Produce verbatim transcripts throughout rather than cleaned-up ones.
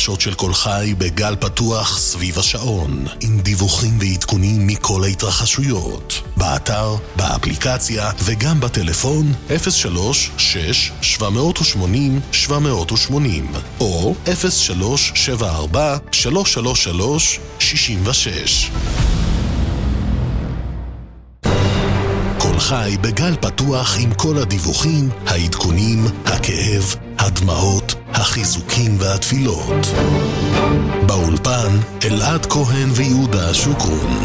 החדשות של כל חי בגל פתוח סביב השעון, עם דיווחים ועדכונים מכל ההתרחשויות. באתר, באפליקציה וגם בטלפון אפס שלוש שש שבע שמונים שבע שמונים או אפס שלוש שבע ארבע שלוש שלוש שלוש שש שש. כל חי בגל פתוח עם כל הדיווחים, העדכונים, הכאב, הדמעות, החיזוקים והתפילות. באולפן אלעד כהן ויהודה שוקרון.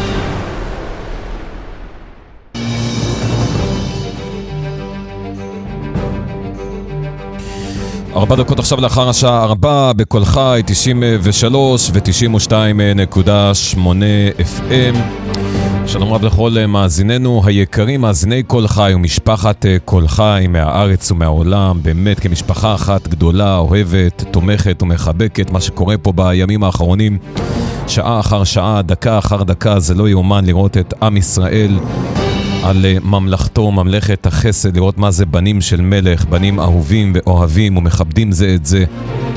ארבע דקות עכשיו לאחר השעה ארבע בכל חי תשעים ושלוש ו-תשעים ושתיים נקודה שמונה אף אם. שלום רב לכל מאזיננו היקרים, מאזיני כל חי ומשפחת כל חי מהארץ ומהעולם, באמת כמשפחה אחת גדולה, אוהבת, תומכת ומחבקת. מה שקורה פה בימים האחרונים, שעה אחר שעה, דקה אחר דקה, זה לא יאומן לראות את עם ישראל על ממלכתו, ממלכת החסד, לראות מה זה בנים של מלך, בנים אהובים ואוהבים ומכבדים זה את זה.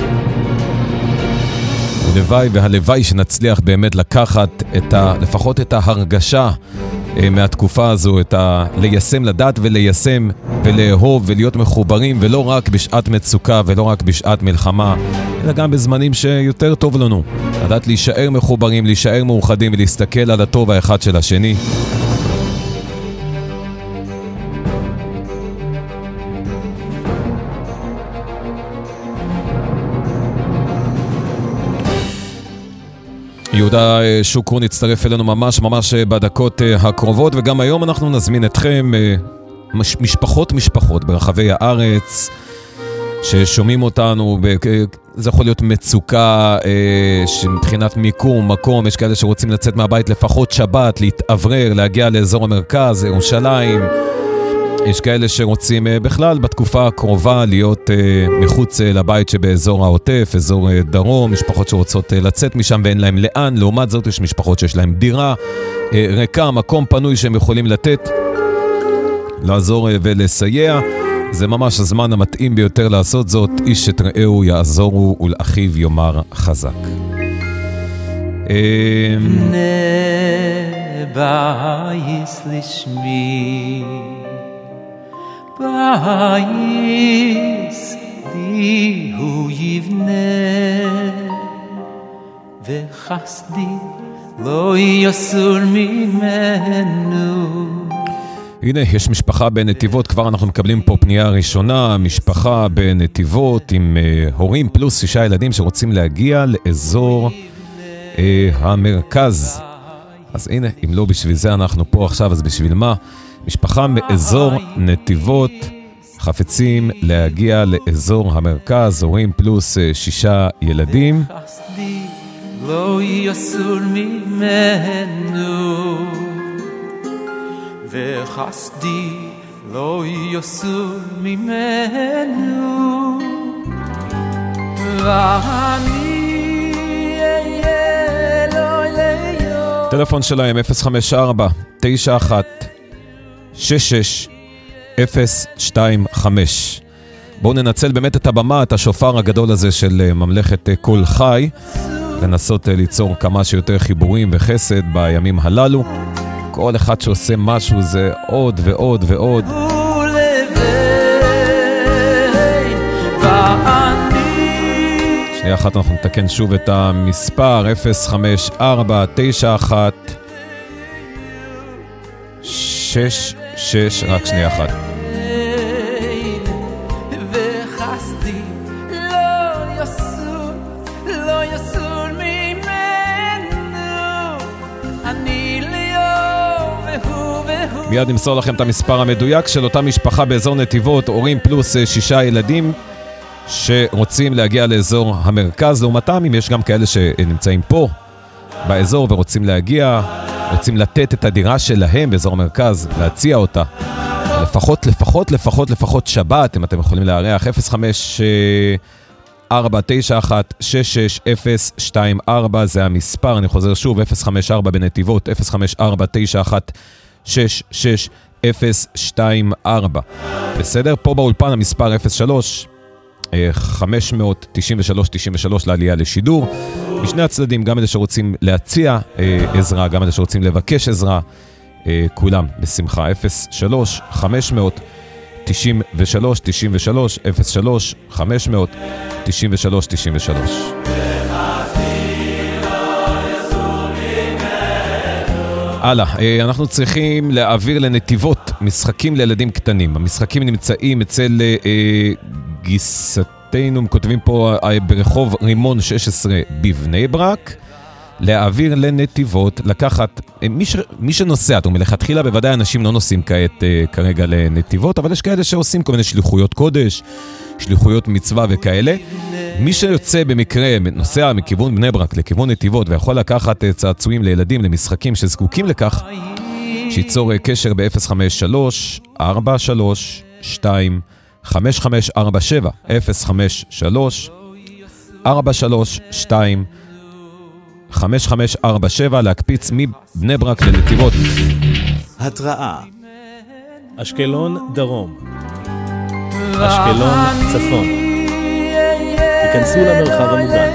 ולוואי והלוואי שנצליח באמת לקחת את ה, לפחות את ההרגשה אה, מהתקופה הזו, את ה, ליישם, לדעת וליישם ולאהוב ולהיות מחוברים, ולא רק בשעת מצוקה ולא רק בשעת מלחמה, אלא גם בזמנים שיותר טוב לנו. לדעת להישאר מחוברים, להישאר מאוחדים ולהסתכל על הטוב האחד של השני. יהודה שוקרון יצטרף אלינו ממש ממש בדקות הקרובות, וגם היום אנחנו נזמין אתכם, משפחות משפחות ברחבי הארץ ששומעים אותנו. זה יכול להיות מצוקה שמבחינת מיקום, מקום, יש כאלה שרוצים לצאת מהבית לפחות שבת, להתעברר, להגיע לאזור המרכז, ירושלים. יש כאלה שרוצים בכלל בתקופה הקרובה להיות מחוץ לבית שבאזור העוטף, אזור דרום, משפחות שרוצות לצאת משם ואין להם לאן. לעומת זאת יש משפחות שיש להם דירה ריקה, מקום פנוי שהם יכולים לתת, לעזור ולסייע. זה ממש הזמן המתאים ביותר לעשות זאת. איש את רעהו יעזורו ולאחיו יאמר חזק. נבייס לשמי בייס די הוא יבנה וחסדי לא יסור ממנו. הנה, יש משפחה בנתיבות, כבר אנחנו מקבלים פה פנייה ראשונה, משפחה בנתיבות עם uh, הורים פלוס שישה ילדים שרוצים להגיע לאזור uh, המרכז. אז הנה, אם לא בשביל זה אנחנו פה עכשיו, אז בשביל מה? משפחה מאזור נתיבות חפצים להגיע לאזור המרכז, הורים פלוס uh, שישה ילדים. וחסדי לא יסור ממנו וחסדי לא יסור ממנו ואני אהיה לא ליום. טלפון שלהם אפס חמש ארבע תשע אחת שש שש אפס שתיים חמש. בואו ננצל באמת את הבמה, את השופר הגדול הזה של ממלכת כל חי, לנסות ליצור כמה שיותר חיבורים וחסד בימים הללו. כל אחד שעושה משהו זה עוד ועוד ועוד. שנייה אחת אנחנו נתקן שוב את המספר אפס חמש ארבע תשע אחת שש שש, רק שנייה אחת. מיד נמסור לכם את המספר המדויק של אותה משפחה באזור נתיבות, הורים פלוס שישה ילדים שרוצים להגיע לאזור המרכז. לעומתם, אם יש גם כאלה שנמצאים פה באזור ורוצים להגיע, רוצים לתת את הדירה שלהם באזור המרכז, להציע אותה לפחות, לפחות, לפחות, לפחות שבת, אם אתם יכולים להריח. אפס חמש ארבע תשע אחת שש שש אפס שתיים ארבע זה המספר. אני חוזר שוב, אפס חמש ארבע בנתיבות, אפס חמש ארבע תשע אחת שש שש אפס שתיים ארבע. בסדר? פה באולפן המספר אפס שלוש חמש תשע שלוש תשע שלוש לעלייה לשידור. משני הצדדים, גם אלה שרוצים להציע עזרה, גם אלה שרוצים לבקש עזרה, כולם בשמחה. אפס שלוש חמש תשע שלוש תשע שלוש אפס שלוש חמש תשע שלוש תשע שלוש. הלאה, אנחנו צריכים להעביר לנתיבות משחקים לילדים קטנים. המשחקים נמצאים אצל גיסתנו, כותבים פה ברחוב רימון שש עשרה בבני ברק. להעביר לנתיבות, לקחת, מי, ש, מי שנוסע, מלכתחילה בוודאי אנשים לא נוסעים כעת כרגע לנתיבות, אבל יש כאלה שעושים כל מיני שליחויות קודש, שליחויות מצווה וכאלה. מי שיוצא במקרה, נוסע מכיוון בני ברק לכיוון נתיבות, ויכול לקחת צעצועים לילדים, למשחקים שזקוקים לכך, שיצור קשר ב-אפס חמש שלוש ארבע שלוש שתיים חמש חמש ארבע שבע, אפס חמש שלוש ארבע שלוש שתיים חמש חמש ארבע שבע, להקפיץ מבני ברק לנתיבות. התראה: אשקלון דרום, אשקלון צפון, תיכנסו למרחב המוגן.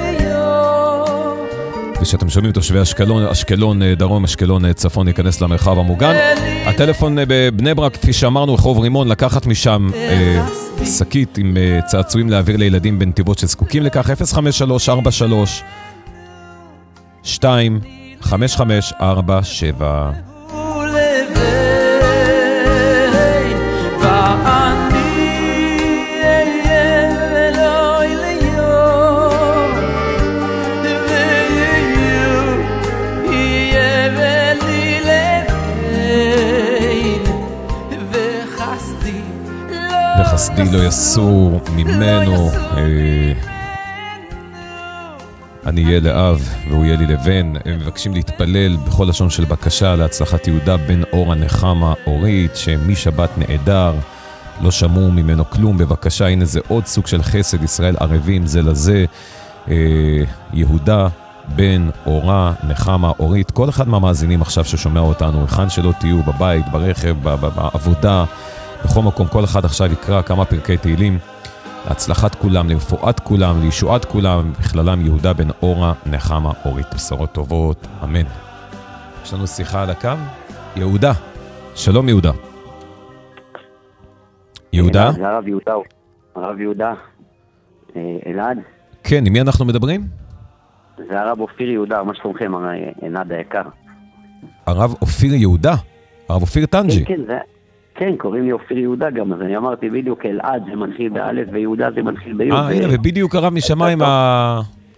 ושאתם שומעים תושבי אשקלון, אשקלון דרום, אשקלון צפון, ייכנס למרחב המוגן. הטלפון בבני ברק, כפי שאמרנו, רחוב רימון, לקחת משם אה, שקית עם אה, צעצועים להעביר לילדים בנתיבות שזקוקים לכך. אפס חמש שלוש ארבע שלוש שתיים חמש חמש ארבע שבע. וחסדי לא יסור ממנו, אני אהיה לאב והוא יהיה לי לבן. הם מבקשים להתפלל בכל לשון של בקשה להצלחת יהודה בן אורה נחמה אורית, שמשבת נעדר, לא שמעו ממנו כלום. בבקשה, הנה זה עוד סוג של חסד, ישראל ערבים זה לזה. יהודה בן אורה נחמה אורית, כל אחד מהמאזינים עכשיו ששומע אותנו, היכן שלא תהיו, בבית, ברכב, בעבודה, בכל מקום, כל אחד עכשיו יקרא כמה פרקי תהילים להצלחת כולם, לרפואת כולם, לישועת כולם, בכללם יהודה בן אורה נחמה אורית. בשורות טובות, אמן. יש לנו שיחה על הקו. יהודה, שלום יהודה. יהודה? זה הרב יהודה, הרב יהודה, אלעד. כן, עם מי אנחנו מדברים? זה הרב אופיר יהודה, מה שלומכם, אלעד היקר? הרב אופיר יהודה? הרב אופיר טנג'י? כן, כן, זה... כן, קוראים לי אופיר יהודה גם, אז אני אמרתי בדיוק, אלעד זה מנחיל באלף ויהודה זה מנחיל ביוד. אה, הנה, ובדיוק הרב משמיים ה...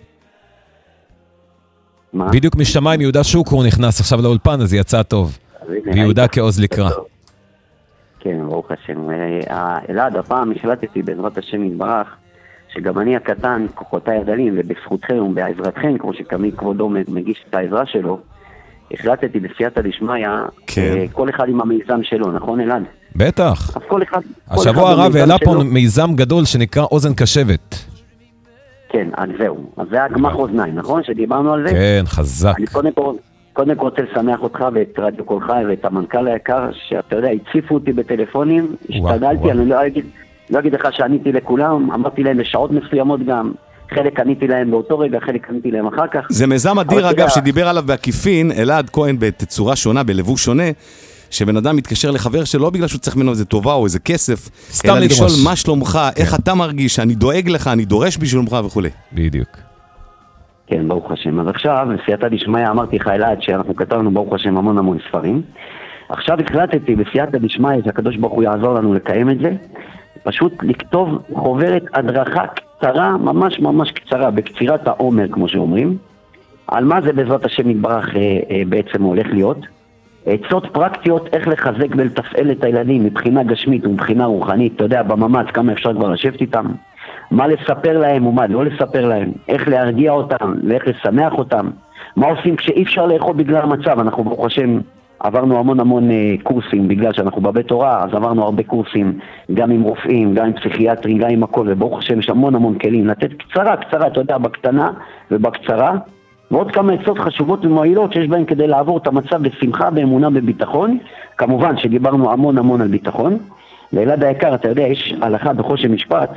מה? בדיוק משמיים יהודה שוקר נכנס עכשיו לאולפן, אז יצא טוב. ויהודה כעוז לקרא. כן, ברוך השם. אלעד, הפעם השלטתי בעזרת השם יתברך, שגם אני הקטן, כוחותיי הדלים, ובזכותכם ובעזרתכם, כמו שכמי כבודו מגיש את העזרה שלו, החלטתי בסייעתא דשמיא, כל אחד עם המיזם שלו, נכון אלעד? בטח. אז כל אחד... השבוע הרב העלה פה מיזם גדול שנקרא אוזן קשבת. כן, אז זהו. אז זה הגמח אוזניים, נכון? שדיברנו על זה? כן, חזק. אני קודם כל, קודם כל רוצה לשמח אותך ואת רדיו קול חי ואת המנכ"ל היקר, שאתה יודע, הציפו אותי בטלפונים, השתדלתי, אני לא אגיד, לא אגיד לך שעניתי לכולם, אמרתי להם בשעות מסוימות גם, חלק עניתי להם באותו רגע, חלק עניתי להם אחר כך. זה מיזם אדיר אגב, שדיבר עליו בעקיפין, אלעד כהן בתצורה שונה, בלבוש שונה, שבן אדם מתקשר לחבר שלו, בגלל שהוא צריך ממנו איזה טובה או איזה כסף, אלא לשאול מה שלומך, איך אתה מרגיש, אני דואג לך, אני דורש בשלומך וכו'. בדיוק. כן, ברוך השם. אז עכשיו, בסייעתא דשמיא, אמרתי לך אלעד, שאנחנו כתבנו ברוך השם המון המון ספרים. עכשיו החלטתי בסייעתא דשמיא, שהקדוש ברוך הוא יעזור לנו לקיים את זה, פשוט לכתוב חוברת הדרכה קצרה, ממש ממש קצרה, בקצירת העומר, כמו שאומרים, על מה זה בעזרת השם יתברך אה, אה, בעצם הולך להיות. עצות פרקטיות, איך לחזק ולתפעל את הילדים מבחינה גשמית ומבחינה רוחנית, אתה יודע, בממץ, כמה אפשר כבר לשבת איתם, מה לספר להם ומה לא לספר להם, איך להרגיע אותם, ואיך לשמח אותם, מה עושים כשאי אפשר לאכול בגלל המצב. אנחנו ברוך השם עברנו המון המון אה, קורסים, בגלל שאנחנו בבית תורה, אז עברנו הרבה קורסים, גם עם רופאים, גם עם פסיכיאטרים, גם עם הכל, וברוך השם יש המון המון כלים, לתת קצרה, קצרה, אתה יודע, בקטנה ובקצרה, ועוד כמה עצות חשובות ומועילות שיש בהן כדי לעבור את המצב בשמחה, באמונה, בביטחון. כמובן שדיברנו המון המון על ביטחון. לילד היקר, אתה יודע, יש הלכה בחושן משפט,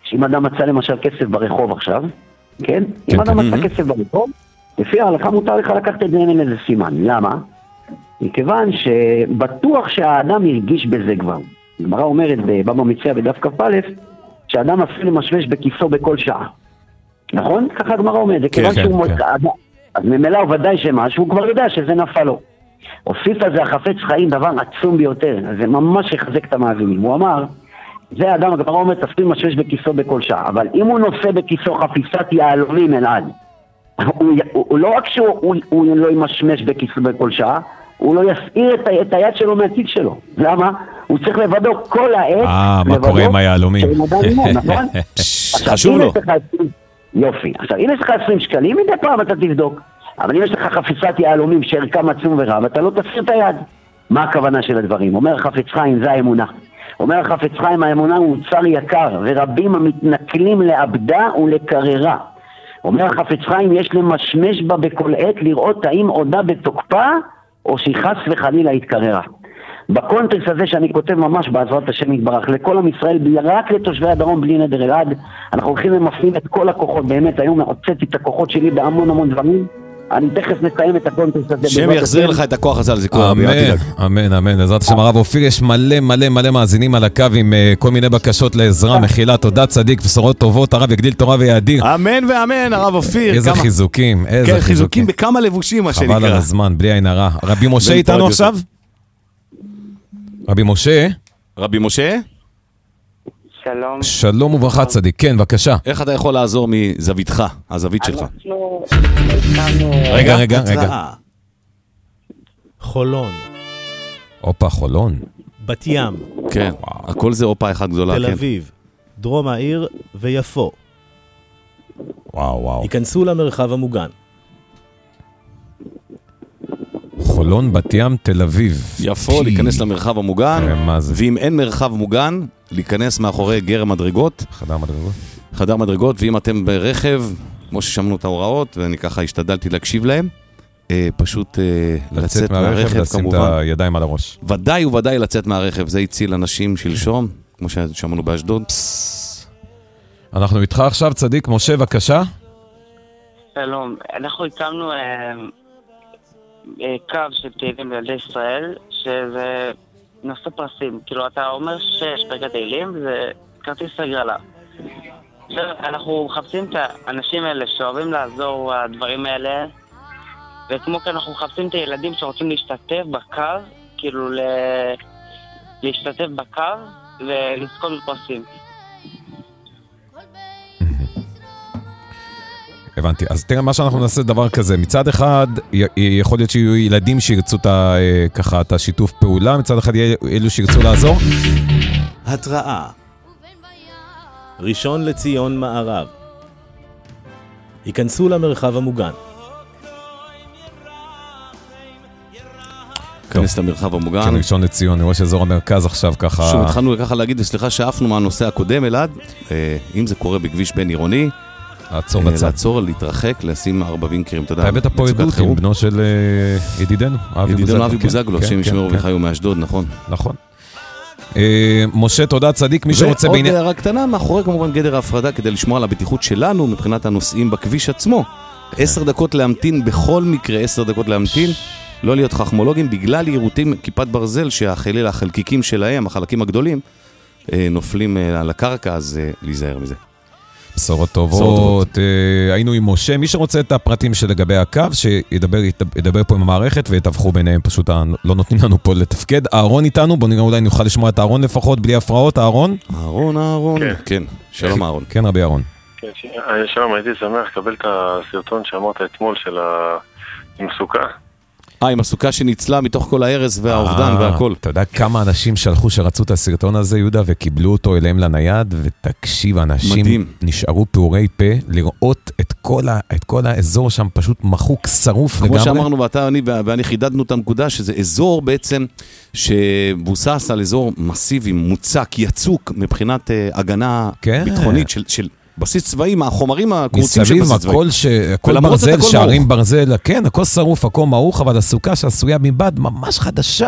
שאם אדם מצא למשל כסף ברחוב עכשיו, כן? אם אדם מצא כסף ברחוב, לפי ההלכה מותר לך לקחת את זה עם איזה סימן. למה? מכיוון שבטוח שהאדם ירגיש בזה כבר. הגמרא אומרת בבבא מציעא בדף כ"א, שהאדם אפילו משמש בכיסו בכל שעה. נכון? ככה הגמרא אומרת, זה כיוון שהוא מוצא, אז ממילא הוא ודאי שמשהו, הוא כבר יודע שזה נפל לו. הוסיף על זה החפץ חיים דבר עצום ביותר, זה ממש יחזק את המאזינים. הוא אמר, זה האדם, הגמרא אומרת, אפילו משמש בכיסו בכל שעה, אבל אם הוא נושא בכיסו חפיסת יהלומים אלעד, הוא, הוא, הוא לא רק שהוא הוא, הוא לא ימשמש בכיסו בכל שעה, הוא לא יסעיר את, את היד שלו מהתיק שלו. למה? הוא צריך לבדו כל העת. אה, מה קורה עם היהלומים? נכון? חשוב לו. יופי. עכשיו, אם יש לך עשרים שקלים, מדי פעם אתה תבדוק. אבל אם יש לך חפיסת יהלומים שערכם עצום ורב, אתה לא תסיר את היד. מה הכוונה של הדברים? אומר החפץ חיים, זה האמונה. אומר החפץ חיים, האמונה הוא מוצר יקר, ורבים המתנכלים לאבדה ולקררה. אומר החפץ חיים, יש למשמש בה בכל עת לראות האם עודה בתוקפה, או שהיא חס וחלילה התקררה. בקונטקסט הזה שאני כותב ממש בעזרת השם יתברך, לכל עם ישראל, רק לתושבי הדרום בלי נדר אלעד, אנחנו הולכים ומפנים את כל הכוחות, באמת היום הוצאתי את הכוחות שלי בהמון המון דברים, אני תכף נסיים את הקונטקסט הזה. שם יחזיר לך את הכוח הזה על זיכוי רבי, אל תדאג. אמן, אמן, בעזרת השם הרב אופיר, יש מלא מלא מלא מאזינים על הקו עם כל מיני בקשות לעזרה, מחילה, תודה צדיק, בשורות טובות, הרב יגדיל תורה ויאדיר. אמן ואמן, הרב אופיר. איזה חיזוקים, איזה חיזוקים. חיזוקים בכמה לבושים, מה שנקרא. חבל על הזמן, בלי עין הרע. רבי משה איתנו עכשיו? רבי משה? רבי משה? שלום. שלום וברכה צדיק, כן, בבקשה. איך אתה יכול לעזור מזוויתך, הזווית שלך? אנחנו... רגע, רגע, רגע. חולון. אופה, חולון. בת ים. כן, הכל זה אופה אחת גדולה, כן. תל אביב, דרום העיר ויפו. וואו, וואו. ייכנסו למרחב המוגן. חולון, בת ים, תל אביב. יפו, להיכנס למרחב המוגן, ואם אין מרחב מוגן, להיכנס מאחורי גר מדרגות. חדר מדרגות. חדר מדרגות, ואם אתם ברכב, כמו ששמענו את ההוראות, ואני ככה השתדלתי להקשיב להם, פשוט לצאת מהרכב, לשים את הידיים על הראש. ודאי וודאי לצאת מהרכב, זה הציל אנשים שלשום, כמו ששמענו באשדוד. אנחנו איתך עכשיו, צדיק, משה, בבקשה. שלום, אנחנו הקמנו קו של תהילים לילדי ישראל, שזה נושא פרסים. כאילו, אתה אומר שיש פרק התהילים, זה כרטיס הגרלה. אנחנו מחפשים את האנשים האלה שאוהבים לעזור הדברים האלה, וכמו כן אנחנו מחפשים את הילדים שרוצים להשתתף בקו, כאילו ל... להשתתף בקו ולזכות בפרסים. הבנתי, אז תראה מה שאנחנו נעשה דבר כזה, מצד אחד יכול להיות שיהיו ילדים שירצו את, ככה, את השיתוף פעולה, מצד אחד יהיו אלו שירצו לעזור. התראה ראשון לציון מערב, ייכנסו למרחב המוגן. כנס למרחב המוגן. כן, ראשון לציון, אני רואה שאזור המרכז עכשיו ככה... שוב, התחלנו ככה להגיד, וסליחה שאפנו מהנושא הקודם אלעד, אם זה קורה בכביש בין עירוני, לעצור בצד. לעצור, להתרחק, לשים ארבע וינקרים, אתה יודע, אתה הבאת פה עדות עם בנו של ידידנו, ידידנו אבי בוזגלו, השם ישמרו וחיו מאשדוד, נכון. נכון. משה, תודה צדיק, מי שרוצה בעניין... ועוד הערה קטנה, מאחורי כמובן גדר ההפרדה, כדי לשמור על הבטיחות שלנו, מבחינת הנוסעים בכביש עצמו. עשר דקות להמתין, בכל מקרה עשר דקות להמתין, לא להיות חכמולוגים, בגלל יירוטים כיפת ברזל, שהחליל, החלקיקים שלהם, החלקים הגדולים, נופלים על הקרקע, אז להיזהר מזה. בשורות טובות, היינו עם משה, מי שרוצה את הפרטים שלגבי הקו, שידבר פה עם המערכת ויתווכו ביניהם, פשוט לא נותנים לנו פה לתפקד. אהרון איתנו, בוא נראה אולי נוכל לשמוע את אהרון לפחות, בלי הפרעות, אהרון? אהרון, אהרון, כן, שלום אהרון. כן, רבי אהרון. שלום, הייתי שמח לקבל את הסרטון שאמרת אתמול של המסוקה. אה, עם הסוכה שניצלה מתוך כל ההרס והאובדן והכל. אתה יודע כמה אנשים שלחו שרצו את הסרטון הזה, יהודה, וקיבלו אותו אליהם לנייד, ותקשיב, אנשים נשארו פעורי פה לראות את כל, ה, את כל האזור שם פשוט מחוק, שרוף לגמרי. כמו שאמרנו, ואתה ואני, ואני חידדנו את הנקודה, שזה אזור בעצם שבוסס על אזור מסיבי, מוצק, יצוק, מבחינת uh, הגנה כן. ביטחונית של... של בסיס צבאי, החומרים הקרוצים של בסיס צבאי. מסביב, הכל ברזל, שערים ברזל, כן, הכל שרוף, הכל מעוך, אבל הסוכה שעשויה מבד ממש חדשה.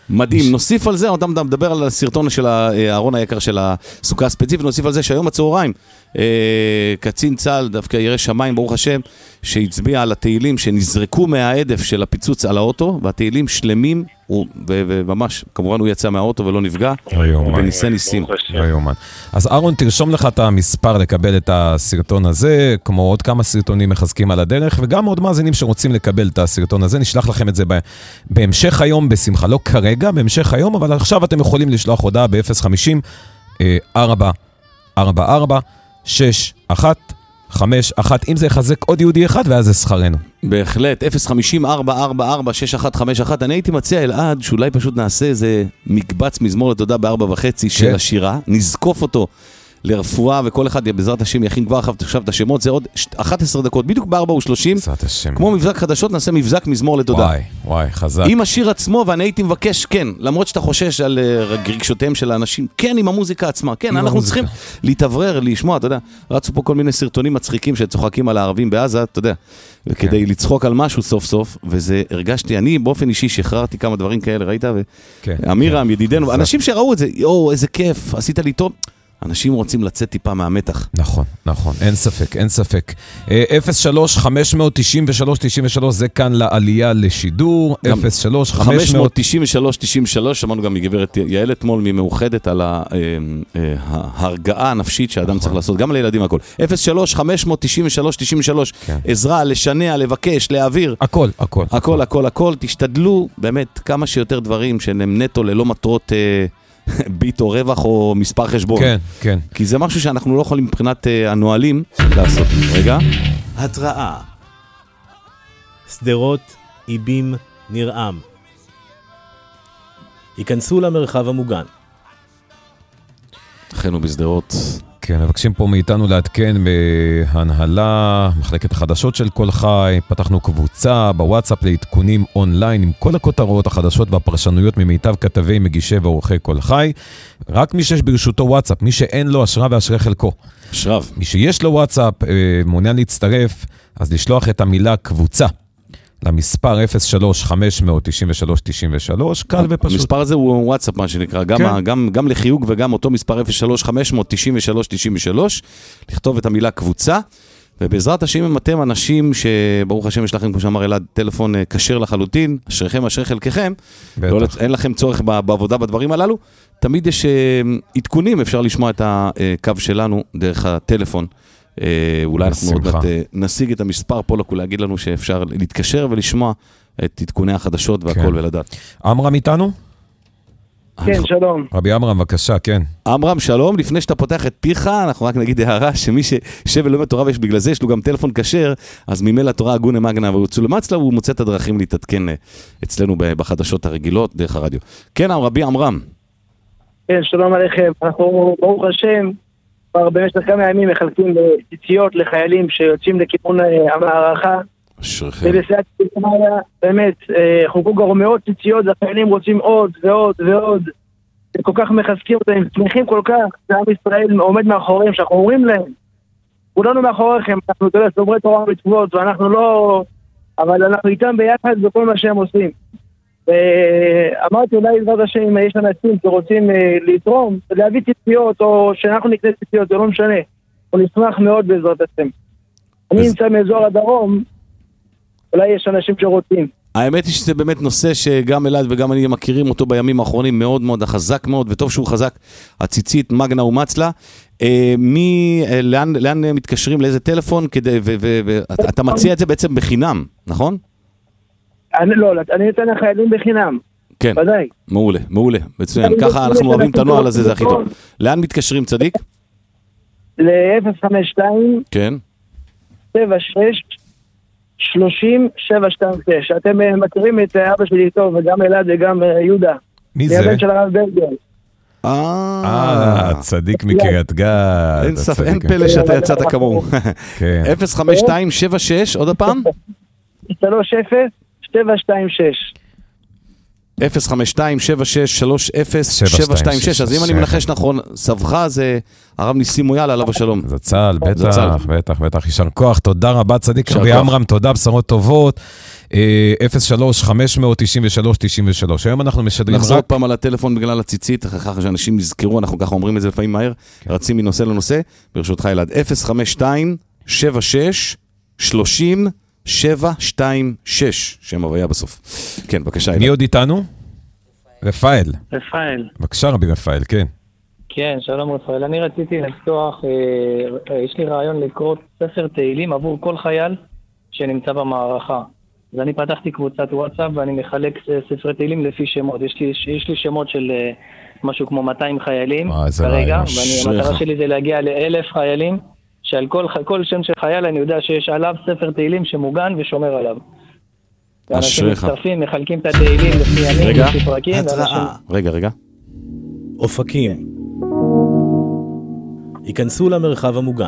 מדהים, נוסיף על זה, אתה מדבר על הסרטון של הארון היקר של הסוכה הספציפית, נוסיף על זה שהיום הצהריים, קצין צה"ל, דווקא ירא שמיים, ברוך השם, שהצביע על התהילים שנזרקו מהעדף של הפיצוץ על האוטו, והתהילים שלמים, וממש, כמובן הוא יצא מהאוטו ולא נפגע, וניסה ניסים. אז אהרון, תרשום לך את המספר לקבל את הסרטון הזה, כמו עוד כמה סרטונים מחזקים על הדרך, וגם עוד מאזינים שרוצים לקבל את הסרטון הזה, נשלח לכם את זה בהמשך היום, בשמחה, לא כרגע, בהמשך היום, אבל עכשיו אתם יכולים לשלוח הודעה ב-אפס חמישים ארבע ארבע ארבע שש אחת חמש אחת, אם זה יחזק עוד יהודי אחד, ואז זה שכרנו. בהחלט, אפס חמישים ארבע ארבע ארבע שש אחת חמש אחת. אני הייתי מציע אלעד, שאולי פשוט נעשה איזה מקבץ מזמור לתודה בארבע וחצי של השירה, נזקוף אותו לרפואה, וכל אחד בעזרת השם יכין כבר עכשיו את השמות, זה עוד אחת עשרה דקות, בדיוק בארבע ושלושים, כמו מבזק חדשות, נעשה מבזק מזמור לתודה. וואי, וואי, חזק. עם השיר עצמו, ואני הייתי מבקש, כן, למרות שאתה חושש על רגשותיהם של האנשים, כן, עם המוזיקה עצמה, כן, אנחנו צריכים להתאוורר, לשמוע, אתה יודע, רצו פה כל מיני סרטונים מצחיקים שצוחקים על הערבים בעזה, אתה יודע, וכדי לצחוק על משהו סוף סוף, וזה הרגשתי, אני באופן אישי שחררתי כמה דברים כאלה, ראית? ואמירם, ידידנו, אנשים שראו את זה, יו, איזה כיף, עשית לי טוב. אנשים רוצים לצאת טיפה מהמתח. נכון, נכון, אין ספק, אין ספק. אפס שלוש חמש תשע שלוש תשע שלוש, זה כאן לעלייה לשידור. אפס שלוש חמש תשע שלוש תשע שלוש, שמענו גם מגברת יעל אתמול ממאוחדת על ההרגעה הנפשית שאדם צריך לעשות, גם לילדים הכל. אפס שלוש חמש תשע שלוש תשע שלוש, עזרה, לשנע, לבקש, להעביר. הכל, הכל. הכל, הכל, הכל. תשתדלו באמת כמה שיותר דברים שהם נטו ללא מטרות ביט או רווח או מספר חשבון. כן, כן. כי זה משהו שאנחנו לא יכולים מבחינת uh, הנועלים לעשות. רגע. התראה. סדרות, איבים, נרעם. ייכנסו למרחב המוגן. אכן בסדרות. כן, מבקשים פה מאיתנו לעדכן בהנהלה, מחלקת החדשות של כל חי, פתחנו קבוצה בוואטסאפ לעדכונים אונליין עם כל הכותרות, החדשות והפרשנויות ממיטב כתבי, מגישי ועורכי כל חי. רק מי שיש ברשותו וואטסאפ, מי שאין לו אשרה ואשרי חלקו. אשרב. מי שיש לו וואטסאפ, מעוניין להצטרף, אז לשלוח את המילה קבוצה למספר אפס שלוש חמש תשע שלוש תשע שלוש, קל ופשוט. המספר הזה הוא וואטסאפ, מה שנקרא, גם, כן. גם, גם לחיוג וגם אותו מספר אפס שלוש חמש תשע שלוש תשע שלוש, לכתוב את המילה קבוצה, ובעזרת השם אם אתם אנשים שברוך השם יש לכם, כמו שאמר אלעד, טלפון כשר לחלוטין, אשריכם אשרי חלקכם, לא, אין לכם צורך בעבודה בדברים הללו, תמיד יש עדכונים, אפשר לשמוע את הקו שלנו דרך הטלפון, אולי אנחנו עוד מעט נשיג את המספר פה לכו להגיד לנו שאפשר להתקשר ולשמוע את עדכוני החדשות והכל ולדעת. אמרם איתנו? כן, שלום. רבי אמרם, בבקשה, כן. אמרם, שלום. לפני שאתה פותח את פיך, אנחנו רק נגיד הערה שמי ששב ולומד תורה ויש בגלל זה, יש לו גם טלפון כשר, אז ממילא התורה הגונה מגנה והוצאו למצלה, הוא מוצא את הדרכים להתעדכן אצלנו בחדשות הרגילות דרך הרדיו. כן, רבי אמרם. כן, שלום עליכם. אנחנו, ברוך השם, כבר במשך כמה ימים מחלקים ציציות לחיילים שיוצאים לכיוון המערכה. ובסיעת ציציות, באמת, חוקו כבר מאות ציציות, החיילים רוצים עוד ועוד ועוד. כל כך מחזקים אותם, הם שמחים כל כך, שעם ישראל עומד מאחוריהם, שאנחנו אומרים להם, כולנו מאחוריכם, אנחנו תולה סוברי תורה ומצוות, ואנחנו לא, אבל אנחנו איתם ביחד בכל מה שהם עושים. ואמרתי, אולי דבר השם, יש אנשים שרוצים לתרום, להביא ציציות, או שאנחנו נקנה ציציות, זה לא משנה. אנחנו נשמח מאוד בעזרת השם. אני נמצא מאזור הדרום, אולי יש אנשים שרוצים. האמת היא שזה באמת נושא שגם אלעד וגם אני מכירים אותו בימים האחרונים מאוד מאוד חזק מאוד, וטוב שהוא חזק, הציצית, מגנה ומצלה. אה, מי, אה, לאן, לאן מתקשרים, לאיזה טלפון, כדי, ו, ו, ו, אתה מציע את זה בעצם בחינם, נכון? אני לא, אני נותן לחיילים בחינם. כן, ודאי. מעולה, מעולה, מצוין. ככה אנחנו אוהבים את הנועל הזה, זה הכי טוב. לאן מתקשרים, צדיק? ל-אפס חמש שתיים כן. שבע שש שלושים שבע שתיים שש. אתם מכירים את אבא שלי טוב, וגם אלעד וגם יהודה. מי זה? מהבן של הרב ברגר. אה, צדיק מקריית גת. אין פלא שאתה יצאת כמוהו. אפס חמש שתיים שבע שש, עוד הפעם? שלוש אפס שבע שתיים שש. אפס חמש שתיים שבע שש שלוש אפס שבע שתיים שש. אז אם אני מנחש נכון, סבך זה הרב ניסים מויאל, עליו השלום. זה צהל, בטח, בטח, בטח, יישר כוח, תודה רבה, צדיק רבי עמרם, תודה, בשורות טובות. אפס שלוש חמש תשע שלוש תשע שלוש. היום אנחנו משדרים רק... נחזור פעם על הטלפון בגלל הציצית, אחר שאנשים נזכרו, אנחנו ככה אומרים את זה לפעמים מהר, רצים מנושא לנושא, ברשותך ילד, אפס חמש שתיים שבע שש שלוש שבע שתיים שש, שם הוויה בסוף. כן, בבקשה ילד. מי עוד איתנו? רפאל. רפאל. בבקשה רבי רפאל, כן. כן, שלום רפאל. אני רציתי לפתוח, אה, יש לי רעיון לקרוא ספר תהילים עבור כל חייל שנמצא במערכה. אז אני פתחתי קבוצת וואטסאפ ואני מחלק ספרי תהילים לפי שמות. יש לי, יש לי שמות של אה, משהו כמו מאתיים חיילים כרגע, והמטרה שלי זה להגיע לאלף חיילים, שעל כל, כל שם של חייל אני יודע שיש עליו ספר תהילים שמוגן ושומר עליו. ואנשים מצטרפים, מחלקים את התהילים לפי ימים, רגע, לפי פרקים. התראה. רגע, רגע. אופקים. ייכנסו למרחב המוגן.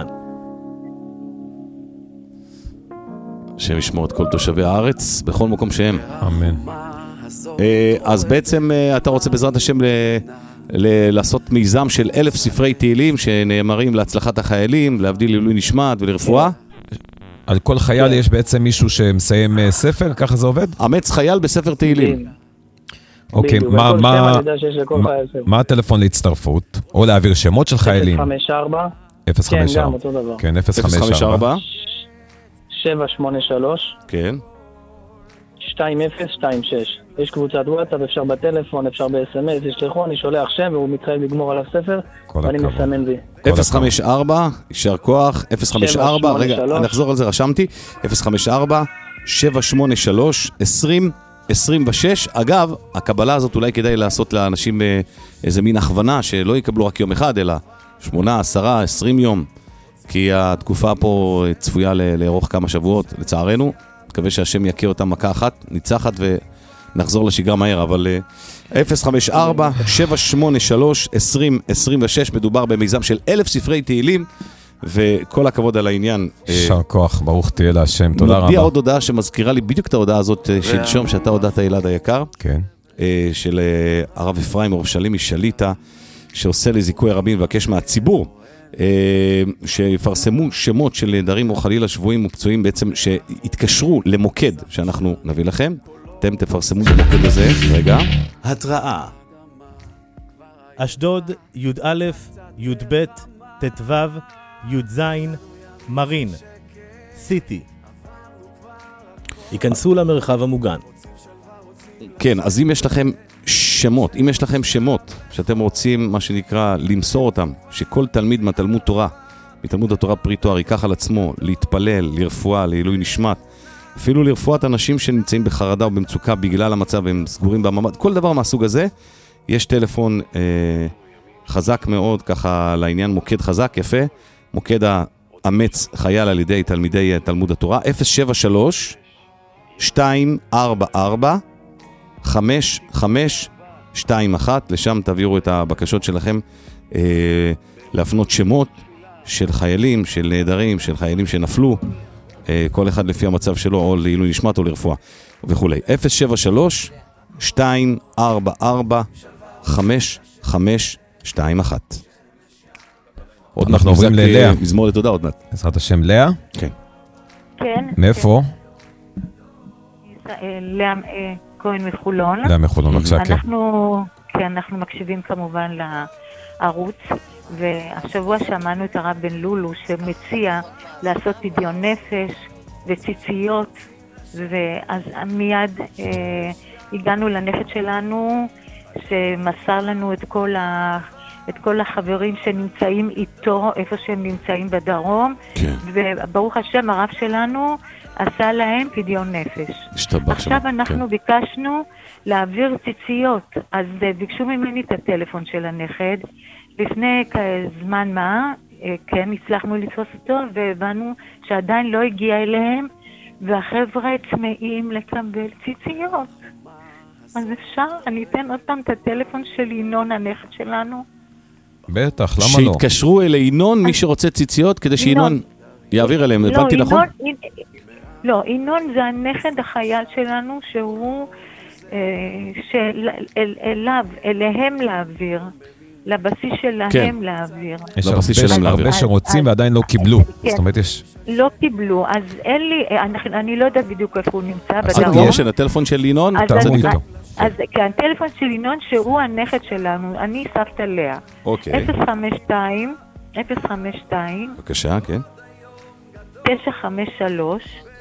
השם ישמור את כל תושבי הארץ, בכל מקום שהם. אמן. אז בעצם אתה רוצה בעזרת השם ל- לעשות מיזם של אלף ספרי תהילים שנאמרים להצלחת החיילים, להבדיל לעילוי נשמת ולרפואה. על כל חייל יש בעצם מישהו שמסיים ספר, ככה זה עובד? אמץ חייל בספר תהילים. אוקיי, מה, מה, מה הטלפון להצטרפות? או להעביר שמות של חיילים? אפס חמש ארבע אפס חמש ארבע. כן, גם אותו דבר. כן, אפס חמש ארבע. שבע שמונה שלוש. כן. שתיים אפס שתיים שש. יש קבוצת וואטסאפ, אפשר בטלפון, אפשר ב-אס אם אס, ישלחו, אני שולח שם והוא מתחייב לגמור עליו ספר, ואני מסמן וי. אפס חמש ארבע, יישר כוח, אפס חמש ארבע, רגע, אני אחזור על זה, רשמתי, אפס חמש ארבע, שבע שמונה שלוש, עשרים, עשרים ושש. אגב, הקבלה הזאת אולי כדאי לעשות לאנשים איזה מין הכוונה, שלא יקבלו רק יום אחד, אלא שמונה, עשרה, עשרים יום, כי התקופה פה צפויה לארוך כמה שבועות, לצערנו. מקווה שהשם יכיר אותם מכה אחת, ניצחת ונחזור לשגרה מהר, אבל אפס חמש ארבע שבע שמונה שלוש עשרים עשרים ושש, מדובר במיזם של אלף ספרי תהילים, וכל הכבוד על העניין. שר כוח, ברוך תהיה להשם, תודה רבה. נודיע עוד הודעה שמזכירה לי בדיוק את ההודעה הזאת של שום, שאתה הודעת ילד היקר, כן. של הרב אפרים ירושלמי שליטה, שעושה לזיכוי הרבים ובקש מהציבור, שיפרסמו שמות של נעדרים או חלילה שבויים ופצועים, בעצם שהתקשרו למוקד שאנחנו נביא לכם. אתם תפרסמו במוקד הזה. רגע. התראה. אשדוד, י' א', י' ב', ת' ו', י' ז', מרין, סיטי. ייכנסו למרחב המוגן. כן, אז אם יש לכם שמות, אם יש לכם שמות שאתם רוצים, מה שנקרא, למסור אותם, שכל תלמיד מהתלמוד תורה, מתלמוד התורה פרי תואר, ייקח על עצמו להתפלל, לרפואה, לעילוי נשמת, אפילו לרפואת אנשים שנמצאים בחרדה או במצוקה בגלל המצב, הם סגורים בממ"ד, כל דבר מהסוג הזה, יש טלפון אה, חזק מאוד, ככה לעניין, מוקד חזק, יפה, מוקד האמץ חייל על ידי תלמידי תלמוד התורה, אפס שבע שלוש שתיים ארבע ארבע חמש חמש שתיים אחת, לשם תעבירו את הבקשות שלכם אה, להפנות שמות של חיילים, של נעדרים, של חיילים שנפלו, אה, כל אחד לפי המצב שלו, או לעילוי נשמת או לרפואה וכו'. אפס שבע שלוש שתיים ארבע ארבע חמש חמש שתיים אחת. עוד אנחנו עוברים ללאה. מזמור לתודה עוד מעט. בעזרת השם, לאה? כן. כן. מאיפה? לאה כהן מחולון. לאה מחולון, בבקשה, כן. אנחנו, כן, אנחנו מקשיבים כמובן לערוץ, והשבוע שמענו את הרב בן לולו שמציע לעשות פדיון נפש וציציות, ואז מיד אה, הגענו לנפש שלנו, שמסר לנו את כל ה... את כל החברים שנמצאים איתו, איפה שהם נמצאים בדרום, כן. וברוך השם, הרב שלנו עשה להם פדיון נפש. עכשיו שם. אנחנו כן. ביקשנו להעביר ציציות, אז ביקשו ממני את הטלפון של הנכד, לפני זמן מה, כן, הצלחנו לתפוס אותו, והבנו שעדיין לא הגיע אליהם, והחבר'ה צמאים לקבל ציציות. אז אפשר, אני אתן עוד פעם את הטלפון של ינון, הנכד שלנו. בטח, למה לא? שהתקשרו אל ינון, מי שרוצה ציציות, כדי שינון יעביר אליהם, הבנתי נכון? לא, ינון זה הנכד החייל שלנו, שהוא שאליו, אליהם להעביר, לבסיס שלהם להעביר. יש הרבה שרוצים ועדיין לא קיבלו. זאת אומרת, יש... לא קיבלו, אז אין לי, אני לא יודעת בדיוק איפה הוא נמצא בדרום. אז תהיה של הטלפון של לינון, תעזור איתו. אז כן, הטלפון של לינון שהוא הנכד שלנו, אני סבתא לאה. אוקיי. אפס חמש שתיים, אפס חמש שתיים. בבקשה, כן. תשע חמש שלוש.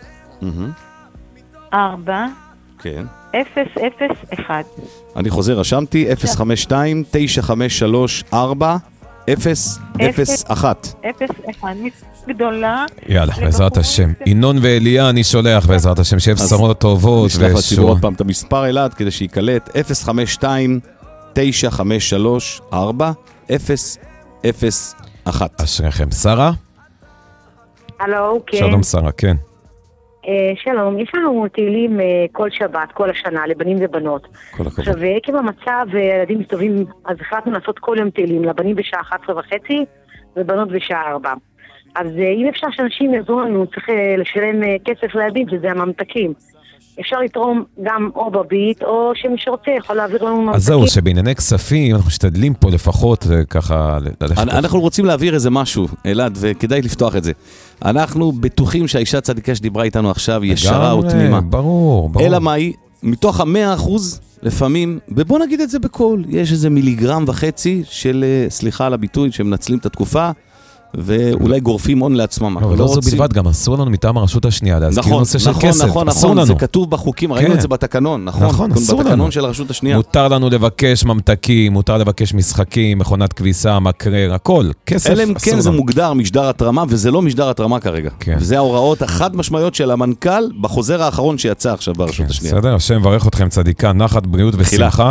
ארבע. כן. אפס אפס אחד. אני חוזר, רשמתי, אפס חמש שתיים, תשע חמש שלוש, ארבע, אפס אפס אחת. אפס אחד, גדולה. יאללה, בעזרת השם. ינון ואליה אני שולח בעזרת השם, שיהיה בשורות טובות. נשלח לציבור עוד פעם את המספר אלעד, כדי שיקלט, אפס חמש שתיים, תשע חמש שלוש, ארבע, אפס אפס אחת. אשריכם. שרה? הלו, כן. שלום שרה, כן. שלום, יש לנו תהילים כל שבת, כל השנה, לבנים ובנות. כל הכבוד. עכשיו, עקב המצב, ילדים מסתובבים, אז החלטנו לעשות כל יום תהילים, לבנים בשעה אחת עשרה וחצי ובנות בשעה ארבע. אז אם אפשר שאנשים יעזרו לנו, צריך לשלם כסף לילדים, שזה הממתקים. אפשר לתרום גם או בביט, או שמי שרוצה יכול להעביר לנו ממתקים. אז זהו, שבענייני כספים, אנחנו משתדלים פה לפחות, וככה... אנחנו רוצים להעביר איזה משהו, אלעד, וכדאי לפתוח את זה. אנחנו בטוחים שהאישה צדיקה שדיברה איתנו עכשיו, ישרה ותמימה. ברור, ברור. אלא מהי, מתוך המאה אחוז, לפעמים, ובוא נגיד את זה בכל, יש איזה מיליגרם וחצי של, סליחה על הביטוי, שמנצלים את התקופה, ואולי גורפים הון לעצמם. אבל לא זו בלבד, גם אסור לנו מטעם הרשות השנייה להזכיר נושא של כסף. נכון, נכון, זה כתוב בחוקים, ראינו את זה בתקנון, נכון, בתקנון של הרשות השנייה. מותר לנו לבקש ממתקים, מותר לבקש משחקים, מכונת כביסה, מקרר, הכל, כסף אסור לנו. אלא כן, זה מוגדר משדר התרמה, וזה לא משדר התרמה כרגע. וזה ההוראות החד משמעיות של המנכ"ל בחוזר האחרון שיצא עכשיו ברשות השנייה. בסדר, השם מברך אתכם צדיקה, נחת, בריאות ושמחה.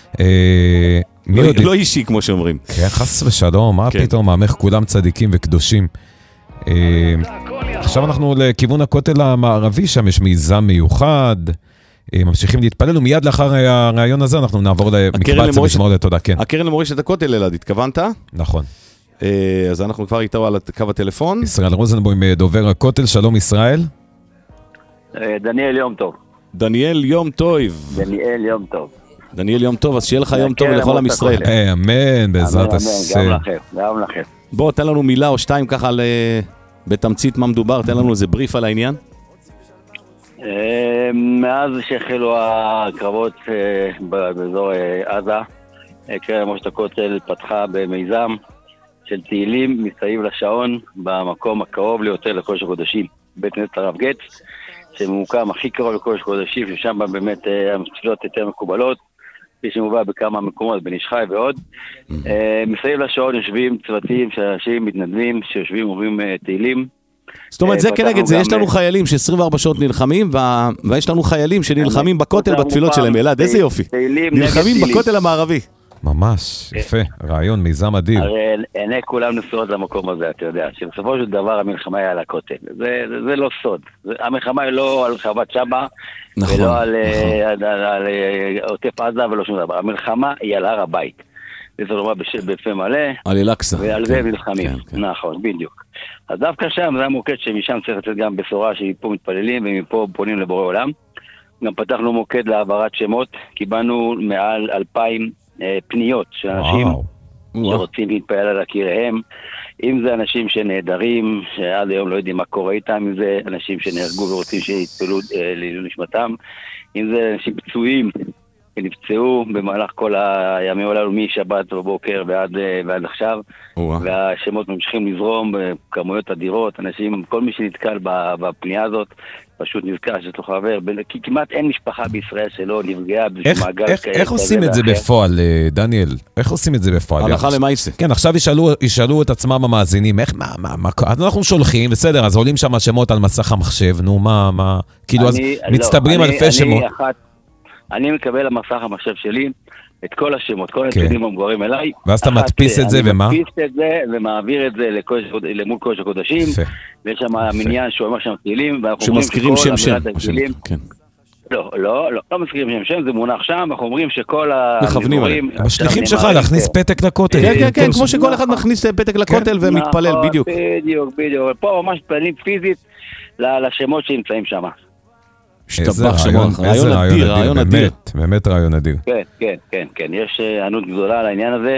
לא אישי כמו שאומרים. כן, חס ושלום, מה פתאום, מעמך כולם צדיקים וקדושים. עכשיו אנחנו לכיוון הכותל המערבי, שם יש מיזם מיוחד, ממשיכים להתפלל, ומיד לאחר הרעיון הזה אנחנו נעבור למקבץ ונשמור לתודה, כן. הקרן למורשת הכותל, אלעד, התכוונת? נכון. אז אנחנו כבר איתו על קו הטלפון. ישראל רוזנבוים, דובר הכותל, שלום ישראל. דניאל יום טוב. דניאל יום טוב. דניאל יום טוב. דניאל יום טוב, אז שיהיה לך יום טוב לכל עם ישראל. אמן, בעזרת השם. גם לכם, גם לכם. בוא, תן לנו מילה או שתיים ככה בתמצית מה מדובר, תן לנו איזה בריף על העניין. מאז שהחלו הקרבות באזור עזה, קרן למורשת הכותל פתחה במיזם של תהילים מסביב לשעון במקום הקרוב ליותר לקודש הקודשים, בית כנסת הרב גץ, שממוקם הכי קרוב לקודש הקודשים, ששם באמת התפילות יותר מקובלות, כפי שמובא בכמה מקומות, בן איש חי ועוד. מסביב לשעון יושבים צוותים של אנשים מתנדבים, שיושבים ואומרים תהילים. זאת אומרת, זה כנגד זה, יש לנו חיילים ש-עשרים וארבע שעות נלחמים, ויש לנו חיילים שנלחמים בכותל בתפילות שלהם. אלעד, איזה יופי. נלחמים בכותל המערבי. ממש, יפה, רעיון, מיזם אדיר. הרי עיני כולם נשואות למקום הזה, אתה יודע, שבסופו של דבר המלחמה היא על הכותל. זה לא סוד. המלחמה היא לא על חוות שבא, ולא על עוטף עזה ולא שום דבר. המלחמה היא על הר הבית. זה אומר בפה מלא. על אל-אקצא. ועל זה נלחמים. נכון, בדיוק. אז דווקא שם זה המוקד שמשם צריך לצאת גם בשורה שמפה מתפללים ומפה פונים לבורא עולם. גם פתחנו מוקד להעברת שמות, קיבלנו מעל אלפיים פניות של אנשים שרוצים להתפעל על יקיריהם, אם זה אנשים שנהדרים, שעד היום לא יודעים מה קורה איתם, אם זה אנשים שנהרגו ורוצים שיתפעלו לעילוי נשמתם, אם זה אנשים פצועים שנפצעו במהלך כל הימים הללו משבת בבוקר ועד, ועד עכשיו, והשמות ממשיכים לזרום בכמויות אדירות, אנשים, כל מי שנתקל בפנייה הזאת, פשוט נזכר שיש לו חבר, כי כמעט אין משפחה בישראל שלא נפגעה בשביל מעגל כאלה. איך עושים את זה בפועל, דניאל? איך עושים את זה בפועל? הלכה למעשה. כן, עכשיו ישאלו את עצמם המאזינים, איך, מה, מה, מה, אנחנו שולחים, בסדר, אז עולים שם השמות על מסך המחשב, נו, מה, מה, כאילו, אז מצטברים אלפי שמות. אני מקבל למסך המחשב שלי את כל השמות, כל הנתונים המגורים אליי. ואז אתה מדפיס את זה ומה? אני מדפיס את זה ומעביר את זה למול קודש הקודשים, ויש שם מניין שאומר שם תהילים, שמזכירים שם שם. לא, לא, לא מזכירים שם שם, זה מונח שם, אנחנו אומרים שכל המזכירים... משליחים שלך להכניס פתק לכותל. כן, כן, כן, כמו שכל אחד מכניס פתק לכותל ומתפלל, בדיוק. בדיוק, בדיוק, פה ממש מתפללים פיזית לשמות שנמצאים שם. השתבח שמון, רעיון אדיר, רעיון אדיר. באמת רעיון אדיר. כן, כן, כן, כן, יש ענות גדולה על העניין הזה,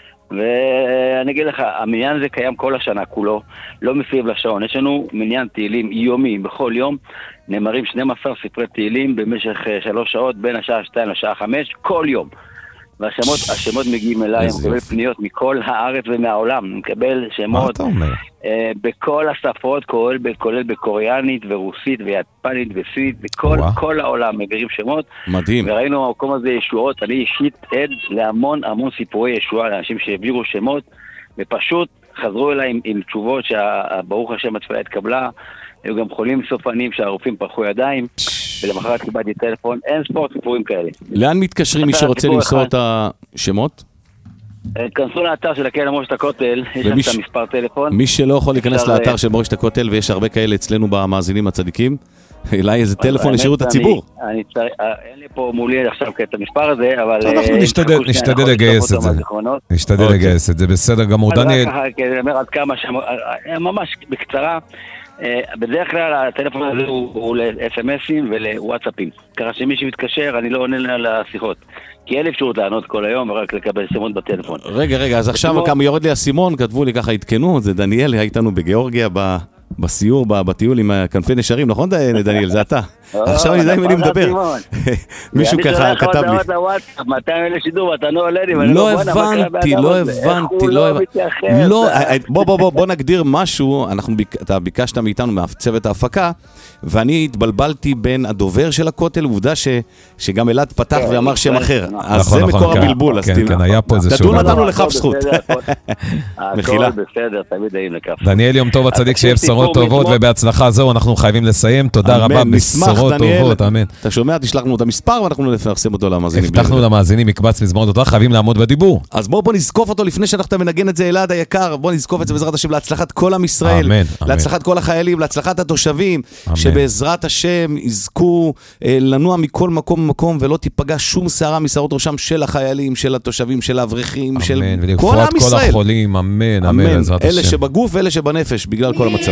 ואני אגיד לך, המניין הזה קיים כל השנה כולו, לא מסביב לשעון. יש לנו מניין תהילים יומי, בכל יום נאמרים שנים עשר ספרי תהילים במשך שלוש שעות, בין השעה שתיים לשעה חמש, כל יום. והשמות, השמות מגיעים אליי, אני מקבל פניות מכל הארץ ומהעולם, אני מקבל שמות אה, בכל השפות, כולל, כולל בקוריאנית ורוסית ויפנית וסווית, בכל כל העולם מגרים שמות. מדהים. וראינו במקום הזה ישועות, אני אישית עד להמון המון סיפורי ישועה, לאנשים שהעבירו שמות, ופשוט חזרו אליי עם, עם תשובות שהברוך השם התפילה התקבלה, היו גם חולים סופנים שהרופאים פרחו ידיים, ולמחרת קיבלתי טלפון, אין ספורט סיפורים כאלה. לאן מתקשרים מי שרוצה למסור את השמות? כנסו לאתר של הקהל מורשת הכותל, יש שם את המספר טלפון. מי שלא יכול להיכנס לאתר של מורשת הכותל, ויש הרבה כאלה אצלנו במאזינים הצדיקים, אולי איזה טלפון לשירות הציבור. אין לי פה מולי עכשיו את המספר הזה, אבל... אנחנו נשתדל לגייס את זה. נשתדל לגייס את זה, בסדר גמור. דניאל. אני אומר עד כמה, ממש בקצרה, בדרך כלל הטלפון הזה הוא ל-אס אם אסים ולוואטסאפים. ככה שמי שמתקשר, אני לא עונה לשיחות. כי אין אפשרות לענות כל היום ורק לקבל סימון בטלפון. רגע, רגע, אז עכשיו כמה יורד לי הסימון, כתבו לי ככה, התקנו, זה דניאל, הייתנו בגיאורגיה בסיור, בטיול עם כנפי נשרים, נכון דניאל, זה אתה? עכשיו אני יודע אם אני מדבר. מישהו ככה כתב לי. אני שולח לוואטסאפ, מאתיים אלף שידור, אתה לא עולה לי. לא הבנתי, לא הבנתי, לא הבנתי. בוא, בוא, בוא נגדיר משהו, אתה ביקשת מאיתנו מהצוות ההפקה, ואני התבלבלתי בין הדובר של הכותל, עובדה שגם אלעד פתח ואמר שם אחר. אז זה מקור הבלבול. כן, כן, היה פה איזה תדעו נתנו לכף זכות. מחילה. הכל בסדר, תמיד היינו לכף. דניאל, יום טוב הצדיק, שיהיה בשורות טובות ובהצלחה. זהו, אנחנו חייבים לסיים. תודה רבה, בשורות טובות, אמן. אתה שומע, תשלח לנו את המספר ואנחנו נפרסם אותו למאזינים. הבטחנו למאזינים מקבץ מזמורת אותה, חייבים לעמוד בדיבור. אז בואו נזקוף אותו לפני שאנחנו מנגן את זה, אלעד היקר, בואו נזקוף את זה בעזרת השם להצלחת כל עם ישראל, להצלחת כל החיילים, להצלחת התושבים, שבעזרת השם יזכו לנוע מכל מקום ומקום ולא תיפגע שום שערה משערות ראשם של החיילים, של התושבים, של האברכים, של כל עם ישראל. כל החולים, אמן, אמן, בעזרת השם. אלה שבגוף ואלה שבנפש, בגלל כל המצב.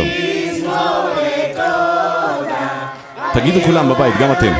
תגידו כולם בבית, גם אתם.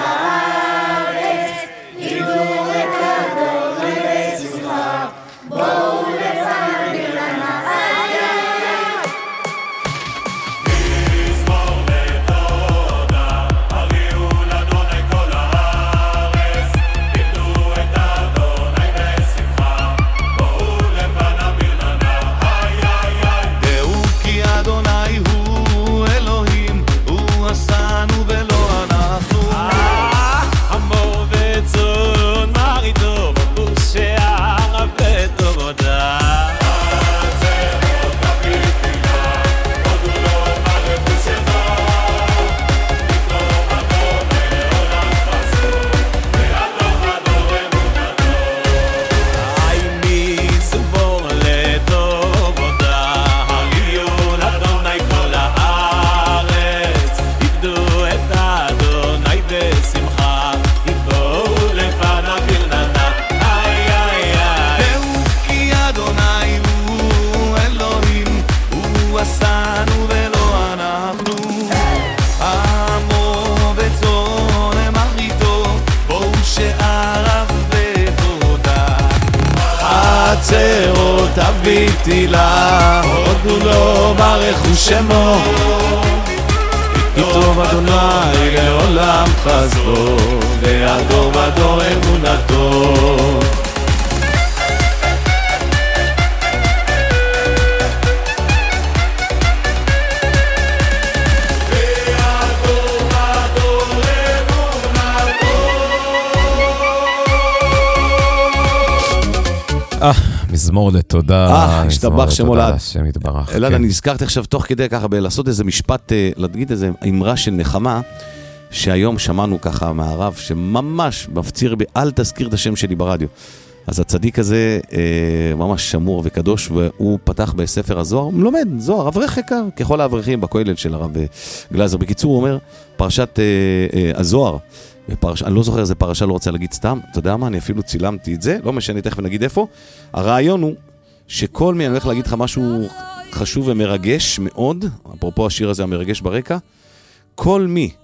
חצרות הביתי לה, הודו לו ברכו שמו, כי טוב אדוני לעולם חסדו, והדור ודור אמונתו. אה, מזמור לתודה. אה, השתבח שם הולד. השם יתברך. אלעד, אני נזכרתי עכשיו תוך כדי ככה לעשות איזה משפט, להגיד איזה אמרה של נחמה, שהיום שמענו ככה מהרב, שממש מפציר בי, אל תזכיר את השם שלי ברדיו. אז הצדיק הזה אה, ממש שמור וקדוש, והוא פתח בספר הזוהר, הוא לומד, זוהר, אברך יקר, ככל האברכים בכולל של הרב גלזר. בקיצור, הוא אומר, פרשת אה, אה, הזוהר, פרש, אני לא זוכר איזה פרשה, לא רוצה להגיד סתם, אתה יודע מה, אני אפילו צילמתי את זה, לא משנה, תכף נגיד איפה. הרעיון הוא שכל מי, אני הולך להגיד לך משהו חשוב ומרגש מאוד, אפרופו השיר הזה המרגש ברקע, כל מי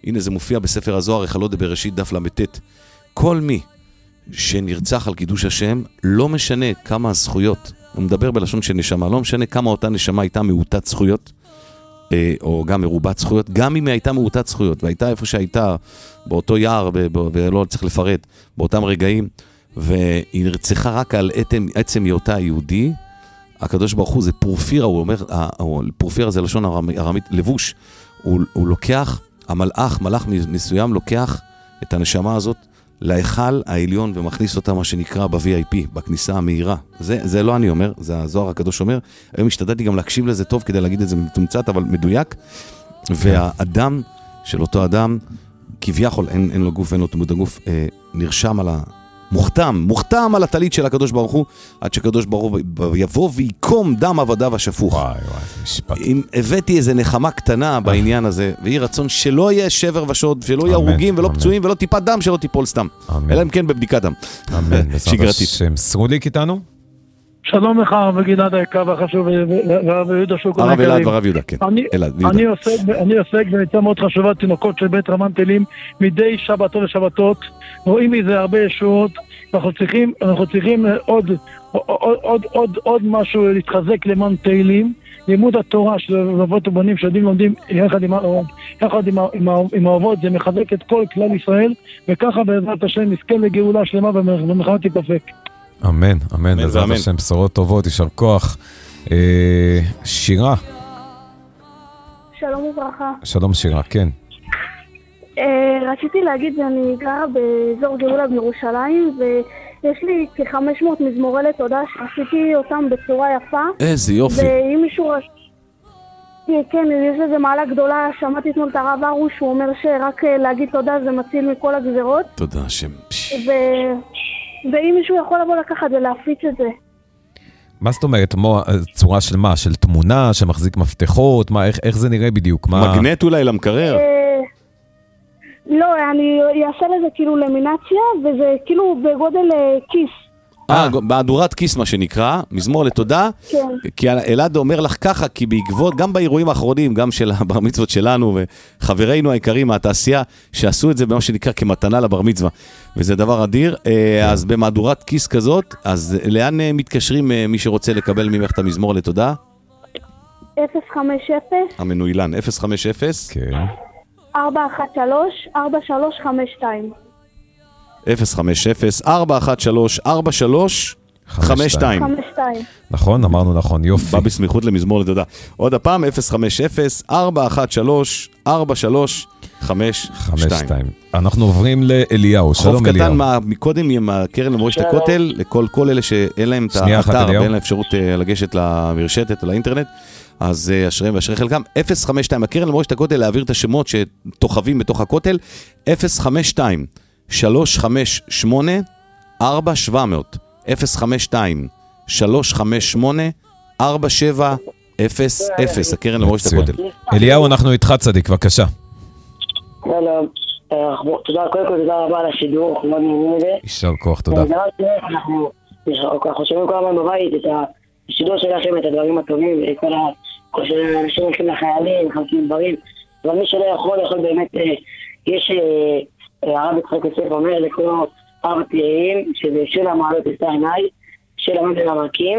הנה זה מופיע בספר הזוהר, החלות בראשית דף למתת. כל מי שנרצח על קידוש השם, לא משנה כמה הזכויות, הוא מדבר בלשון של נשמה, לא משנה כמה אותה נשמה הייתה מעוטת זכויות, או גם מרובת זכויות, גם אם היא הייתה מעוטת זכויות, והייתה איפה שהייתה, באותו יער, ולא צריך לפרט, באותם רגעים, והיא נרצחה רק על עצם, עצם היותה יהודי, הקדוש ברוך הוא זה פורפירה, הוא אומר, פורפירה זה לשון ארמית, לבוש, הוא, הוא לוקח, המלאך, מלאך מסוים לוקח את הנשמה הזאת להיכל העליון ומכניס אותה מה שנקרא ב-וי איי פי, בכניסה המהירה. זה, זה לא אני אומר, זה הזוהר הקדוש אומר. היום השתדלתי גם להקשיב לזה טוב כדי להגיד את זה מתומצת, אבל מדויק. והאדם של אותו אדם, כביכול, אין, אין לו גוף, אין לו תמות הגוף, אה, נרשם על ה... מוכתם, מוכתם על הטלית של הקדוש ברוך הוא, עד שקדוש ברוך הוא יבוא ויקום דם עבדיו השפוך. וואי וואי, משפט. אם הבאתי איזה נחמה קטנה בעניין הזה, ויהי רצון שלא יהיה שבר ושוד, שלא יהיה הרוגים ולא פצועים ולא טיפת דם שלא תיפול סתם. אלא אם כן בבדיקת דם. אמן. שגרתית. סרוליק איתנו? שלום לך, וגלעד היקר והחשוב, והרב יהודה שוקון הרב אלעד והרב יהודה, כן. אני עוסק בנצאה מאוד חשובה, תינוקות של בית רמן תהילים, מדי שבתות לשבתות, רואים מזה הרבה ישועות, ואנחנו צריכים, אנחנו צריכים עוד, עוד, עוד, עוד, עוד משהו להתחזק למען תהילים, לימוד התורה של אבות ובנים שיודעים לומדים יחד עם האבות, יחד עם, עם, עם האבות, זה מחזק את כל כלל ישראל, וככה בעזרת השם נזכה לגאולה שלמה ומלחמה תתאפק. אמן, אמן, בעזרת השם בשורות טובות, יישר כוח. שירה. שלום וברכה. שלום שירה, כן. רציתי להגיד שאני גרה באזור גאולה בירושלים, ויש לי כ-חמש מאות מזמורי תודה שעשיתי אותם בצורה יפה. איזה יופי. ואם מישהו... כן, יש לזה מעלה גדולה, שמעתי אתמול את הרב ארוש, הוא אומר שרק להגיד תודה זה מציל מכל הגזרות. תודה השם. ו... ואם מישהו יכול לבוא לקחת ולהפיץ את זה. מה זאת אומרת? צורה של מה? של תמונה, שמחזיק מפתחות? מה, איך, איך זה נראה בדיוק? מה... מגנט אולי למקרר? לא, אני אעשה לזה כאילו למינציה, וזה כאילו בגודל כיס. אה, בהדורת כיס מה שנקרא, מזמור לתודה. כן. כי אלעד אומר לך ככה, כי בעקבות, גם באירועים האחרונים, גם של הבר מצוות שלנו, וחברינו היקרים מהתעשייה, שעשו את זה במה שנקרא כמתנה לבר מצווה. וזה דבר אדיר. אז במהדורת כיס כזאת, אז לאן מתקשרים מי שרוצה לקבל ממך את המזמור לתודה? אפס חמש אפס. המנוילן, אפס חמש אפס. כן. ארבע אחת שלוש, ארבע שלוש חמש שתיים. אפס חמש אפס, ארבע אחת שלוש, ארבע שלוש חמש שתיים. נכון, אמרנו נכון, יופי. בא בסמיכות למזמור לתודה. עוד הפעם, אפס חמש אפס, ארבע אחת שלוש, ארבע שלוש חמש שתיים. אנחנו עוברים לאליהו, שלום אליהו. חוף קטן מקודם עם הקרן למורשת הכותל, לכל כל אלה שאין להם את האתר ואין להם אפשרות לגשת למרשתת או לאינטרנט, אז אשריהם ואשרי חלקם. אפס חמש שתיים, הקרן למורשת הכותל, להעביר את השמות שתוכבים בתוך הכותל, אפס חמש שתיים שלוש חמש שמונה ארבע שבע מאות, אפס חמש שתיים שלוש חמש שמונה ארבע שבע אפס אפס, הקרן למורשת הכותל. אליהו, אנחנו איתך צדיק, בבקשה. שלום, תודה, קודם כל תודה רבה על השידור, אנחנו מאוד נהנים את זה. יישר כוח, תודה. אנחנו שומעים כל הזמן בבית את השידור שלכם, את הדברים הטובים, כל האנשים הולכים לחיילים, חלקים דברים, אבל מי שלא יכול, יכול באמת, יש... הרב יצחק יוסף אומר לכל ארבע תהילים, שזה של המעלות אשא עיניי, של עמוד המעמקים,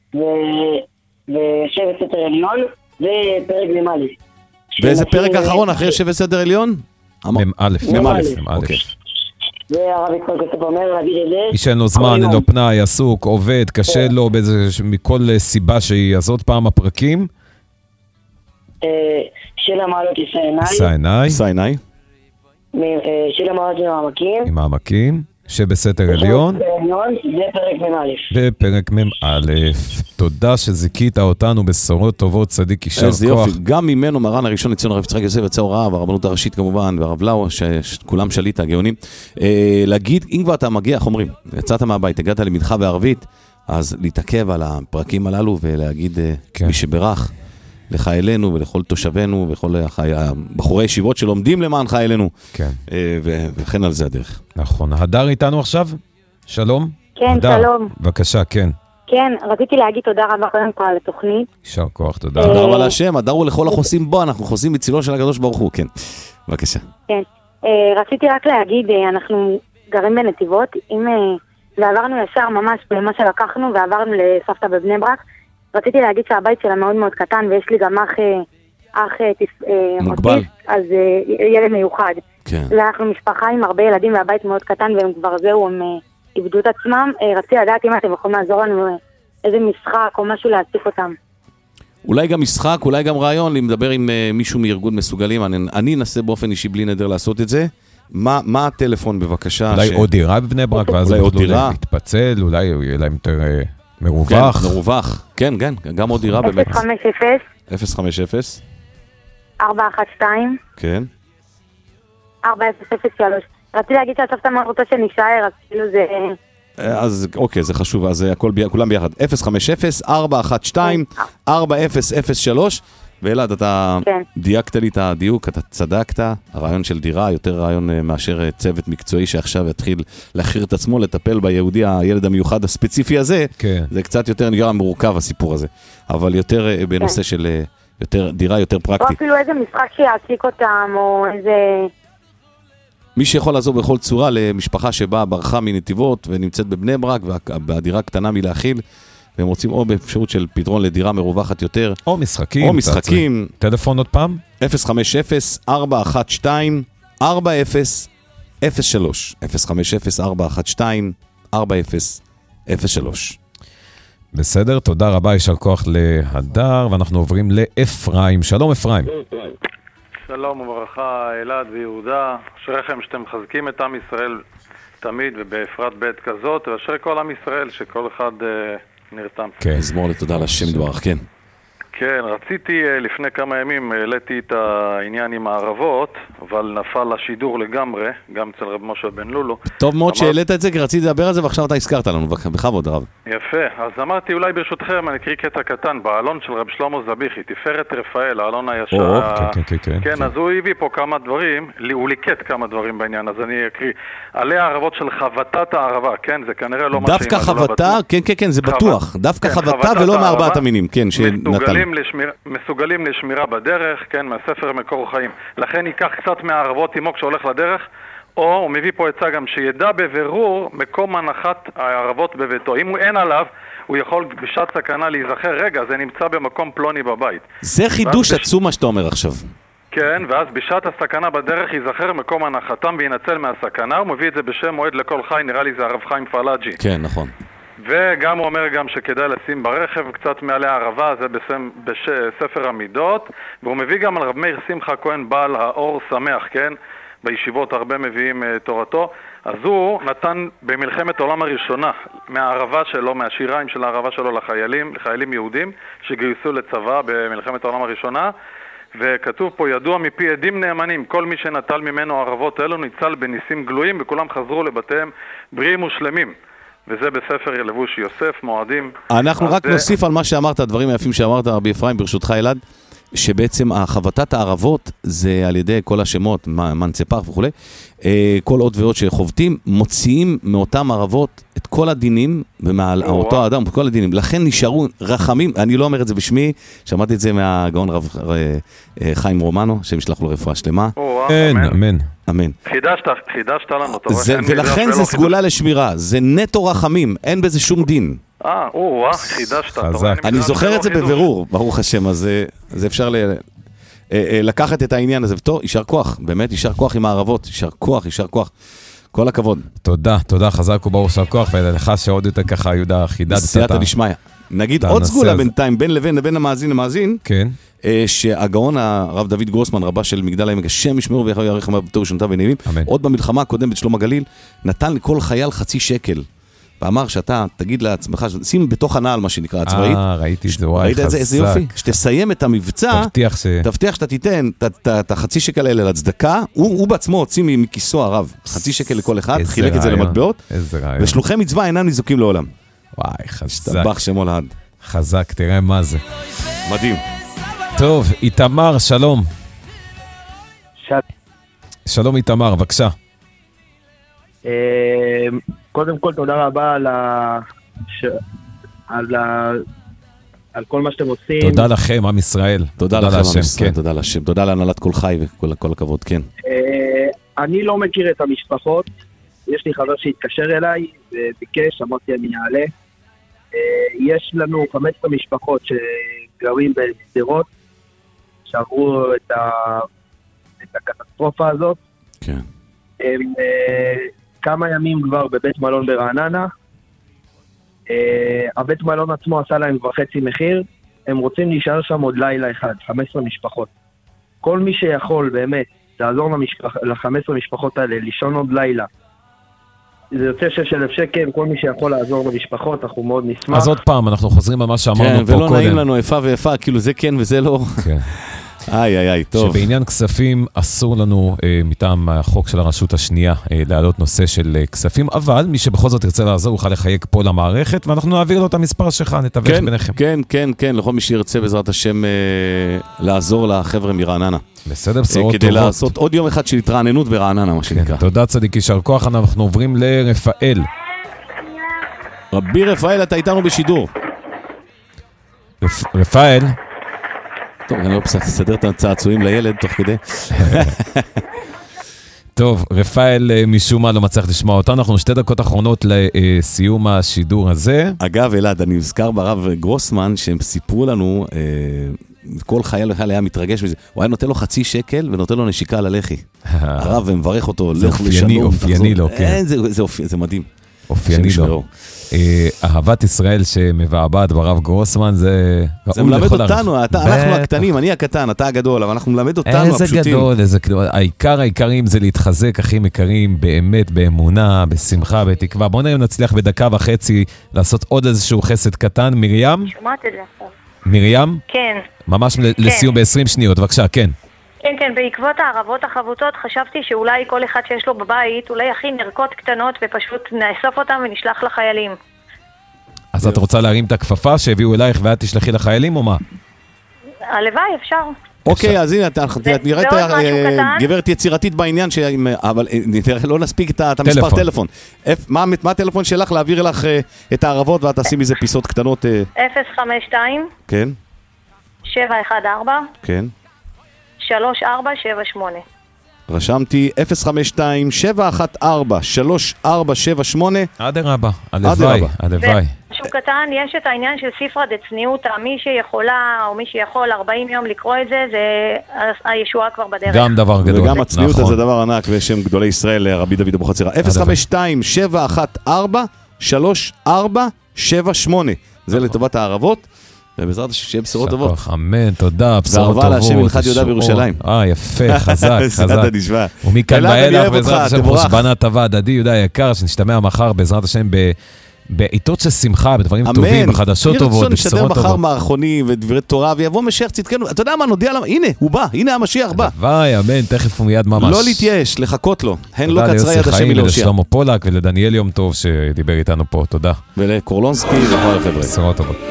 ושבט סתר עליון, ופרק ממלא. ואיזה פרק האחרון אחרי שבט סתר עליון? ממלא. ממלא. והרב יצחק יוסף אומר להגיד את זה. איש אין לו זמן, אין לו פנאי, עסוק, עובד, קשה לו, מכל סיבה שהיא. אז עוד פעם הפרקים? של המעלות אשא עיניי. אשא עיניי. אשא עיניי. של המעלות עם העמקים. עם העמקים, שבסתר עליון. זה פרק ממא'. בפרק ממא'. תודה שזיקית אותנו בשורות טובות, צדיק, יישר כוח. איזה יופי, גם ממנו מרן הראשון לציון הרב יצחק יוסף יצא הוראה, והרבנות הראשית כמובן, והרב לאו, שכולם שליט הגאונים. להגיד, אם כבר אתה מגיע, איך אומרים, יצאת מהבית, הגעת למנחה בערבית, אז להתעכב על הפרקים הללו ולהגיד מי שברך. לחיילינו ולכל תושבינו ולכל בחורי ישיבות שלומדים למען חיילינו. כן. וכן על זה הדרך. נכון. הדר איתנו עכשיו? שלום? כן, הדר, שלום. בבקשה, כן. כן, רציתי להגיד תודה רבה קודם כל על התוכנית. יישר כוח, תודה. תודה רבה להשם, הדר הוא לכל החוסים בו, אנחנו חוסים מצילו של הקדוש ברוך הוא, כן. בבקשה. כן. רציתי רק להגיד, אנחנו גרים בנתיבות, אם... ועברנו ישר ממש במה שלקחנו, ועברנו לסבתא בבני ברק. רציתי להגיד שהבית שלה מאוד מאוד קטן, ויש לי גם אח, אח מוגבל. אוטיסט, אז ילד מיוחד. כן. ואנחנו משפחה עם הרבה ילדים, והבית מאוד קטן, והם כבר זהו, הם איבדו את עצמם. רציתי לדעת אם אתם יכולים לעזור לנו איזה משחק או משהו להציף אותם. אולי גם משחק, אולי גם רעיון, אם מדבר עם מישהו מארגון מסוגלים, אני, אני אנסה באופן אישי בלי נדר לעשות את זה. מה, מה הטלפון בבקשה? אולי ש... עוד דירה בבני ברק, ואז אולי עוד דירה. להתפצל, אולי יהיה להם יותר מרווח. כן, מרווח. כן, כן, גם עוד דירה באמת. אפס חמש אפס אפס חמש אפס ארבע אחת שתיים כן. ארבע אפס אפס שלוש. רציתי להגיד שהסבתא מאוד רוצה שנשאר, אז כאילו זה... אז אוקיי, זה חשוב, אז הכל, כולם ביחד. אפס חמש אפס ארבע אחת שתיים ארבע אפס אפס שלוש. ואלעד, אתה כן. דייקת לי את הדיוק, אתה צדקת, הרעיון של דירה, יותר רעיון מאשר צוות מקצועי שעכשיו יתחיל להכיר את עצמו, לטפל ביהודי, הילד המיוחד הספציפי הזה, כן. זה קצת יותר נראה מורכב הסיפור הזה, אבל יותר בנושא כן. של יותר, דירה יותר פרקטית. או אפילו איזה משחק שיעסיק אותם, או איזה... מי שיכול לעזור בכל צורה למשפחה שבאה, ברחה מנתיבות ונמצאת בבני ברק, והדירה קטנה מלהכיל, והם רוצים או באפשרות של פתרון לדירה מרווחת יותר. או משחקים. או משחקים. טלפון עוד פעם? אפס חמש אפס ארבע אחת שתיים ארבע אפס אפס שלוש. אפס חמש אפס ארבע אחת שתיים ארבע אפס אפס שלוש. בסדר, תודה רבה, יישר כוח להדר, ואנחנו עוברים לאפרים. שלום אפרים. שלום וברכה, אלעד ויהודה. אשריכם שאתם מחזקים את עם ישראל תמיד, ובאפרת בית כזאת, ואשרי כל עם ישראל שכל אחד... נרתם. כן, זמור לתודה על השם דברך, כן. כן, רציתי לפני כמה ימים, העליתי את העניין עם הערבות, אבל נפל השידור לגמרי, גם אצל רב משה בן לולו. טוב מאוד שהעלית את זה, כי רציתי לדבר על זה, ועכשיו אתה הזכרת לנו, בכבוד רב. יפה, אז אמרתי אולי ברשותכם, אני אקריא קטע קטן, בעלון של רב שלמה זביחי, תפארת רפאל, העלון הישר. כן, כן, כן. כן, אז הוא הביא פה כמה דברים, הוא ליקט כמה דברים בעניין, אז אני אקריא. עלי הערבות של חבטת הערבה, כן, זה כנראה לא מה שאימא. דווקא חבטה, כן, כן, כן, זה בטוח. דווקא חבטה ולא מארבעת המינים, כן, שנתן. לשמיר, מסוגלים לשמירה בדרך, כן, מהספר מקור חיים. לכן ייקח קצת מהערבות עמו כשהולך לדרך, או הוא מביא פה עצה גם שידע בבירור מקום הנחת הערבות בביתו. אם הוא אין עליו, הוא יכול בשעת סכנה להיזכר, רגע, זה נמצא במקום פלוני בבית. זה חידוש עצום מה שאתה אומר עכשיו. כן, ואז בשעת הסכנה בדרך ייזכר מקום הנחתם וינצל מהסכנה, הוא מביא את זה בשם מועד לכל חי, נראה לי זה הרב חיים פלאג'י. כן, נכון. וגם הוא אומר גם שכדאי לשים ברכב קצת מעלי הערבה, זה בספר המידות, והוא מביא גם על רב מאיר שמחה כהן בעל האור שמח, כן? בישיבות הרבה מביאים uh, תורתו, אז הוא נתן במלחמת העולם הראשונה מהערבה שלו, מהשיריים של הערבה שלו לחיילים, לחיילים יהודים שגייסו לצבא במלחמת העולם הראשונה, וכתוב פה, ידוע מפי עדים נאמנים, כל מי שנטל ממנו הערבות האלו ניצל בניסים גלויים, וכולם חזרו לבתיהם בריאים ושלמים. וזה בספר לבוש יוסף, מועדים. אנחנו רק זה... נוסיף על מה שאמרת, הדברים היפים שאמרת, רבי אפרים, ברשותך אלעד, שבעצם החבטת הערבות זה על ידי כל השמות, מנצפח וכו', כל עוד ועוד שחובטים, מוציאים מאותם ערבות את כל הדינים, ומאותו האדם, כל הדינים. לכן נשארו רחמים, אני לא אומר את זה בשמי, שמעתי את זה מהגאון רב חיים רומנו, שמשלח לו רפואה שלמה. אמן, אמן. אמן. חידשת, חידשת לנו. ולכן זה סגולה לשמירה, זה נטו רחמים, אין בזה שום דין. אה, או, חידשת. אני זוכר את זה בבירור, ברוך השם, אז זה אפשר לקחת את העניין הזה, וטוב, יישר כוח, באמת יישר כוח עם הערבות, יישר כוח, יישר כוח, כל הכבוד. תודה, תודה, חזק וברוך יישר כוח, ולך שעוד יותר ככה, יהודה, חידדת את סייעתא דשמיא. נגיד עוד סגולה בינתיים, בין לבין, לבין המאזין למאזין, כן. שהגאון הרב דוד גרוסמן, רבה של מגדל העמק, השם ישמרו ויחו יאריך ימיו בטוב ושנותיו ונעימים, עוד במלחמה הקודמת שלום הגליל, נתן לכל חייל חצי שקל. ואמר שאתה תגיד לעצמך, שים בתוך הנעל מה שנקרא הצבאית. אה, ראיתי את זה, וואי, חזק. ראית את זה, איזה יופי? שתסיים את המבצע, תבטיח ש... תבטיח שאתה תיתן את החצי שקל האלה לצדקה, הוא בעצמו הוציא מכיסו הרב, חצי שקל לכל אחד, חילק את זה למטבעות, ושלוחי מצווה אינם ניזוקים לעולם. וואי, חזק. שתבח שמו לעד. חזק, תראה מה זה. מדהים. טוב, איתמר, שלום. שלום איתמר, בבקשה. קודם כל תודה רבה על ה... על ה... על כל מה שאתם עושים. תודה לכם, עם ישראל. תודה לכם, עם ישראל, תודה לשם. תודה להנהלת כל חי וכל הכבוד, כן. אני לא מכיר את המשפחות. יש לי חבר שהתקשר אליי וביקש, אמרתי אני אעלה. יש לנו חמש עשרה משפחות שגרים בסדרות, שעברו את, ה... את הקטסטרופה הזאת. כן. הם כמה ימים כבר בבית מלון ברעננה. הבית מלון עצמו עשה להם כבר חצי מחיר. הם רוצים להישאר שם עוד לילה אחד, חמש עשרה משפחות. כל מי שיכול באמת לעזור למשפח... ל-חמש עשרה משפחות האלה, לישון עוד לילה. זה יוצא שש אלף שקל, כל מי שיכול לעזור למשפחות, אנחנו מאוד נשמח. אז עוד פעם, אנחנו חוזרים על מה שאמרנו כן, פה קודם. ולא נעים לנו איפה ואיפה, כאילו זה כן וזה לא. כן. איי, איי, איי, טוב. שבעניין כספים אסור לנו, אה, מטעם החוק של הרשות השנייה, אה, להעלות נושא של אה, כספים, אבל מי שבכל זאת ירצה לעזור, יוכל לחייק פה למערכת, ואנחנו נעביר לו את המספר שלך, נתווך כן, ביניכם. כן, כן, כן, לכל מי שירצה בעזרת השם אה, לעזור לחבר'ה מרעננה. בסדר, בשורות כדי טובות. לעשות עוד יום אחד של התרעננות ברעננה, מה שנקרא. תודה צדיק, יישר כוח, אנחנו עוברים לרפאל. רבי רפאל, אתה איתנו בשידור. רפאל. טוב, אני לא אסדר את הצעצועים לילד תוך כדי. טוב, רפאל משום מה לא מצליח לשמוע אותנו, אנחנו שתי דקות אחרונות לסיום השידור הזה. אגב, אלעד, אני מזכר ברב גרוסמן, שהם סיפרו לנו, כל חייל וחייל היה מתרגש מזה, הוא היה נותן לו חצי שקל ונותן לו נשיקה על הלחי. הרב ומברך אותו, לך לשלום. אופייני לו, כן. זה מדהים. אופייני לו. אהבת ישראל שמבעבעת ברב גרוסמן, זה... זה מלמד אותנו, אנחנו הקטנים, אני הקטן, אתה הגדול, אבל אנחנו מלמד אותנו הפשוטים. איזה גדול, איזה גדול. העיקר העיקרים זה להתחזק, אחים יקרים, באמת, באמונה, בשמחה, בתקווה. בואו נראה אם נצליח בדקה וחצי לעשות עוד איזשהו חסד קטן. מרים? שומעת את זה עכשיו. מרים? כן. ממש לסיום ב-עשרים שניות, בבקשה, כן. כן, כן, בעקבות הערבות החבוטות חשבתי שאולי כל אחד שיש לו בבית, אולי יכין ערכות קטנות ופשוט נאסוף אותם ונשלח לחיילים. אז את רוצה להרים את הכפפה שהביאו אלייך ואת תשלחי לחיילים או מה? הלוואי, אפשר. אוקיי, אז הנה, נראה את הגברת יצירתית בעניין, אבל לא נספיק את המספר טלפון. מה הטלפון שלך להעביר לך את הערבות ואת תשים איזה פיסות קטנות? אפס חמש שתיים כן. שבע אחד ארבע כן. שלוש ארבע שבע שמונה. רשמתי אפס חמש שתיים שבע אחת ארבע שלוש ארבע שבע שמונה. עד הרבה, הלוואי, הלוואי. משהו קטן, יש את העניין של ספרא דצניעות, מי שיכולה או מי שיכול ארבעים יום לקרוא את זה, זה הישועה כבר בדרך. גם דבר גדול. וגם הצניעות הזה דבר ענק, ושם גדולי ישראל, רבי דוד אבוחצירא. אפס חמש שתיים שבע אחת ארבע שלוש ארבע שבע שמונה. זה לטובת הערבות. ובעזרת השם שיהיה בשורות טובות. אמן, תודה, בשורות טובות. וערבה להשם מנחת יהודה וירושלים. אה, יפה, חזק, חזק. ומכאן ואילך, בעזרת השם, חושבנה טובה, הדדי יהודה היקר, שנשתמע מחר בעזרת השם בעיתות של שמחה, בדברים טובים, בחדשות טובות, בשורות טובות. נשדר מחר מערכונים ודברי תורה, ויבוא משיח צדקנו. אתה יודע מה, נודיע למה, הנה, הוא בא, הנה המשיח בא. הלוואי, אמן, תכף ומיד ממש. לא להתייאש, לחכות לו. הן לא קצרה יד השם מלהושיע. ולשלמה פולק ולדניאל יום טוב שדיבר איתנו פה, תודה. ולקורלונסקי וכל החבר'ה. בשורות טובות.